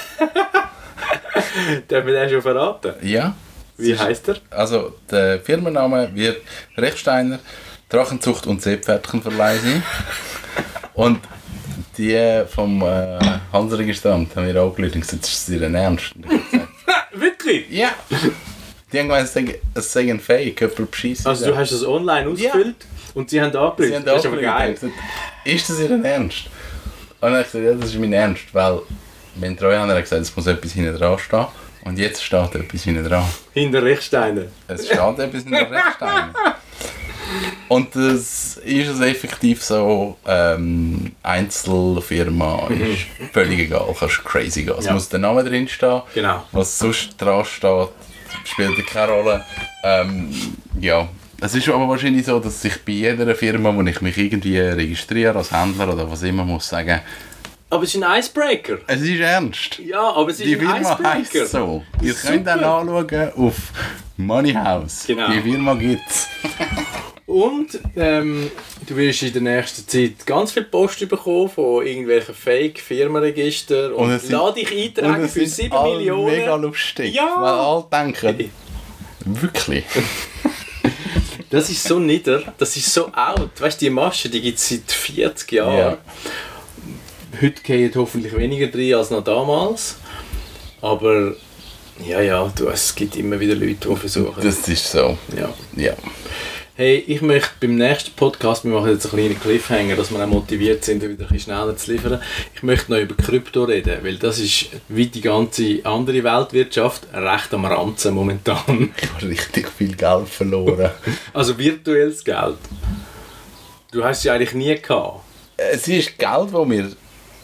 Darf ich den schon verraten? Ja. Wie heisst er? Also, der Firmenname wird Rechsteiner Drachenzucht und Seepferdchenverleih sein. Und die vom äh, Hanseregistramt haben wir angerufen und gesagt, das ist ihr Ernst. Und ich hab gesagt, wirklich? ja. Die haben gemeint, es sei ein Fake, jemand beschissen. Also du hast das online ausgefüllt ja. Und sie haben angerufen? Sie haben das ist aber geil. Gesagt, ist das ihr Ernst? Und dann habe ich gesagt, ja, das ist mein Ernst, weil mein Treuhänder hat gesagt, es muss etwas hinten dran stehen. Und jetzt steht etwas hinten dran. Hinter Rechsteiner. Es steht etwas hinter Rechsteiner. Und das ist es effektiv so, ähm, Einzelfirma ist völlig egal, kannst crazy gehen. Es Ja. muss der Name drin stehen, Genau. was sonst dran steht, spielt keine Rolle. Ähm, ja. Es ist aber wahrscheinlich so, dass ich bei jeder Firma, wo ich mich irgendwie registriere, als Händler oder was immer, muss sagen, aber es ist ein Icebreaker. es ist ernst. Ja, aber es ist Die ein Firma Icebreaker. heisst so. Ihr Super. könnt dann anschauen auf Moneyhouse. Genau. Die Firma gibt es. Und ähm, du wirst in der nächsten Zeit ganz viel Post bekommen von irgendwelchen Fake-Firmenregistern und, und lass dich eintragen für sieben Millionen. Mega lustig. Ja. Weil alle denken, wirklich. Das ist so nieder, das ist so alt. Weißt du, die Masche, die gibt es seit vierzig Jahren. Ja. Heute gehen hoffentlich weniger drin als noch damals. Aber ja, ja, du, es gibt immer wieder Leute, die versuchen. Das ist so. Ja. Ja. Hey, ich möchte beim nächsten Podcast, wir machen jetzt einen kleinen Cliffhanger, dass wir auch motiviert sind, wieder ein bisschen schneller zu liefern. Ich möchte noch über Krypto reden, weil das ist, wie die ganze andere Weltwirtschaft, recht am Ranzen momentan. Ich habe richtig viel Geld verloren. Also virtuelles Geld. Du hast es ja eigentlich nie gehabt. Es ist Geld, das wir...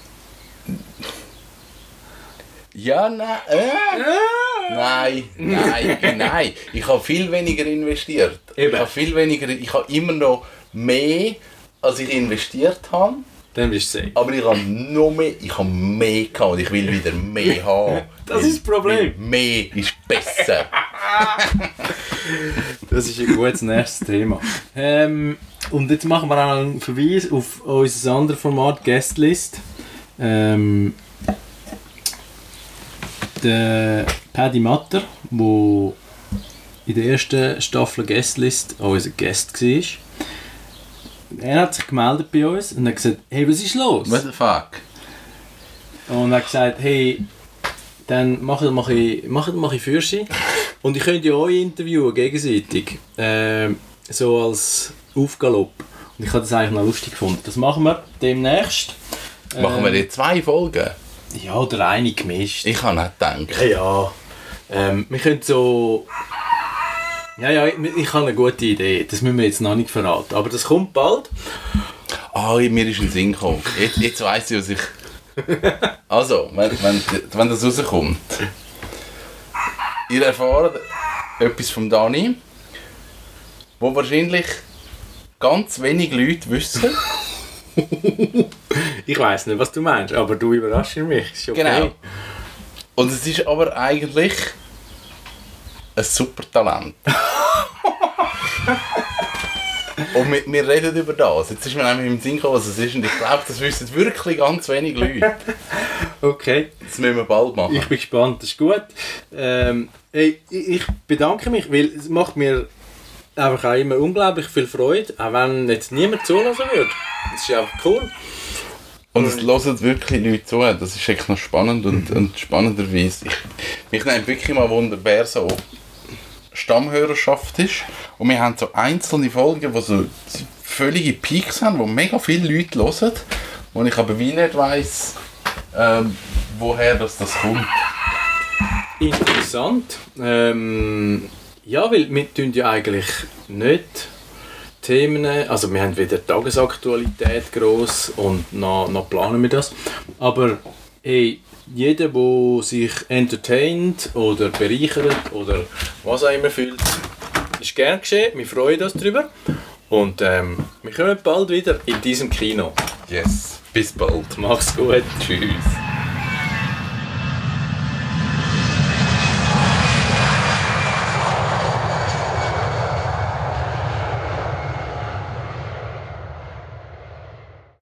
Ja, nein. Äh? Nein, nein, nein. Ich habe viel weniger investiert. Eben. Ich habe viel weniger... Ich habe immer noch mehr, als ich investiert habe. Dann bist du safe. Aber ich habe noch mehr, ich habe mehr gehabt und ich will wieder mehr haben. Das ist das Problem. Weil mehr ist besser. Das ist ein gutes nächstes Thema. Ähm, und jetzt machen wir auch einen Verweis auf unser anderes Format, Guestlist. Ähm, der Paddy Matter, der in der ersten Staffel Guestlist unser Guest war, er hat sich gemeldet bei uns und hat gesagt, hey, was ist los? What the fuck? Und er hat gesagt, hey, dann mache mach ich, mach, mach ich für Sie. Und ich könnte ja euch interviewen, gegenseitig. Ähm, so als Aufgalopp. Und ich habe das eigentlich noch lustig gefunden. Das machen wir demnächst. Ähm, Machen wir jetzt zwei Folgen? Ja, oder eine gemischt. Ich habe nicht gedacht. Ja, ja. Ähm, wir können so Ja, ja, ich, ich habe eine gute Idee. Das müssen wir jetzt noch nicht verraten. Aber das kommt bald. Ah, oh, mir ist ein Sinn gekommen. Jetzt, jetzt weiss ich, was ich... Also, wenn, wenn, wenn das rauskommt. Ihr erfahrt etwas vom Dani, wo wahrscheinlich ganz wenig Leute wissen. Ich weiss nicht, was du meinst, aber du überraschst mich. Ist okay. Genau. Und es ist aber eigentlich ein super Talent. Und wir, wir reden über das. Jetzt ist mir nämlich im Sinn gekommen, was es ist. Und ich glaube, das wissen wirklich ganz wenig Leute. Okay. Das müssen wir bald machen. Ich bin gespannt, das ist gut. Ähm, ich, ich bedanke mich, weil es macht mir einfach auch immer unglaublich viel Freude, auch wenn jetzt niemand zuhören würde. Das ist einfach cool. Und es hören wirklich Leute zu. Das ist echt noch spannend und, und spannenderweise. Ich, mich nimmt wirklich mal Wunder, wer so Stammhörerschaft ist. Und wir haben so einzelne Folgen, die so völlige Peaks haben, wo mega viele Leute hören. Und ich aber wie nicht weiss, ähm, woher das, das kommt. Interessant. Ähm, ja, weil wir tun ja eigentlich nicht Themen, also wir haben weder Tagesaktualität gross und noch, noch planen wir das. Aber hey, jeder, der sich entertaint oder bereichert oder was auch immer fühlt, ist gern geschehen. Wir freuen uns darüber. Und ähm, wir kommen bald wieder in diesem Kino. Yes, bis bald. Mach's gut. Tschüss.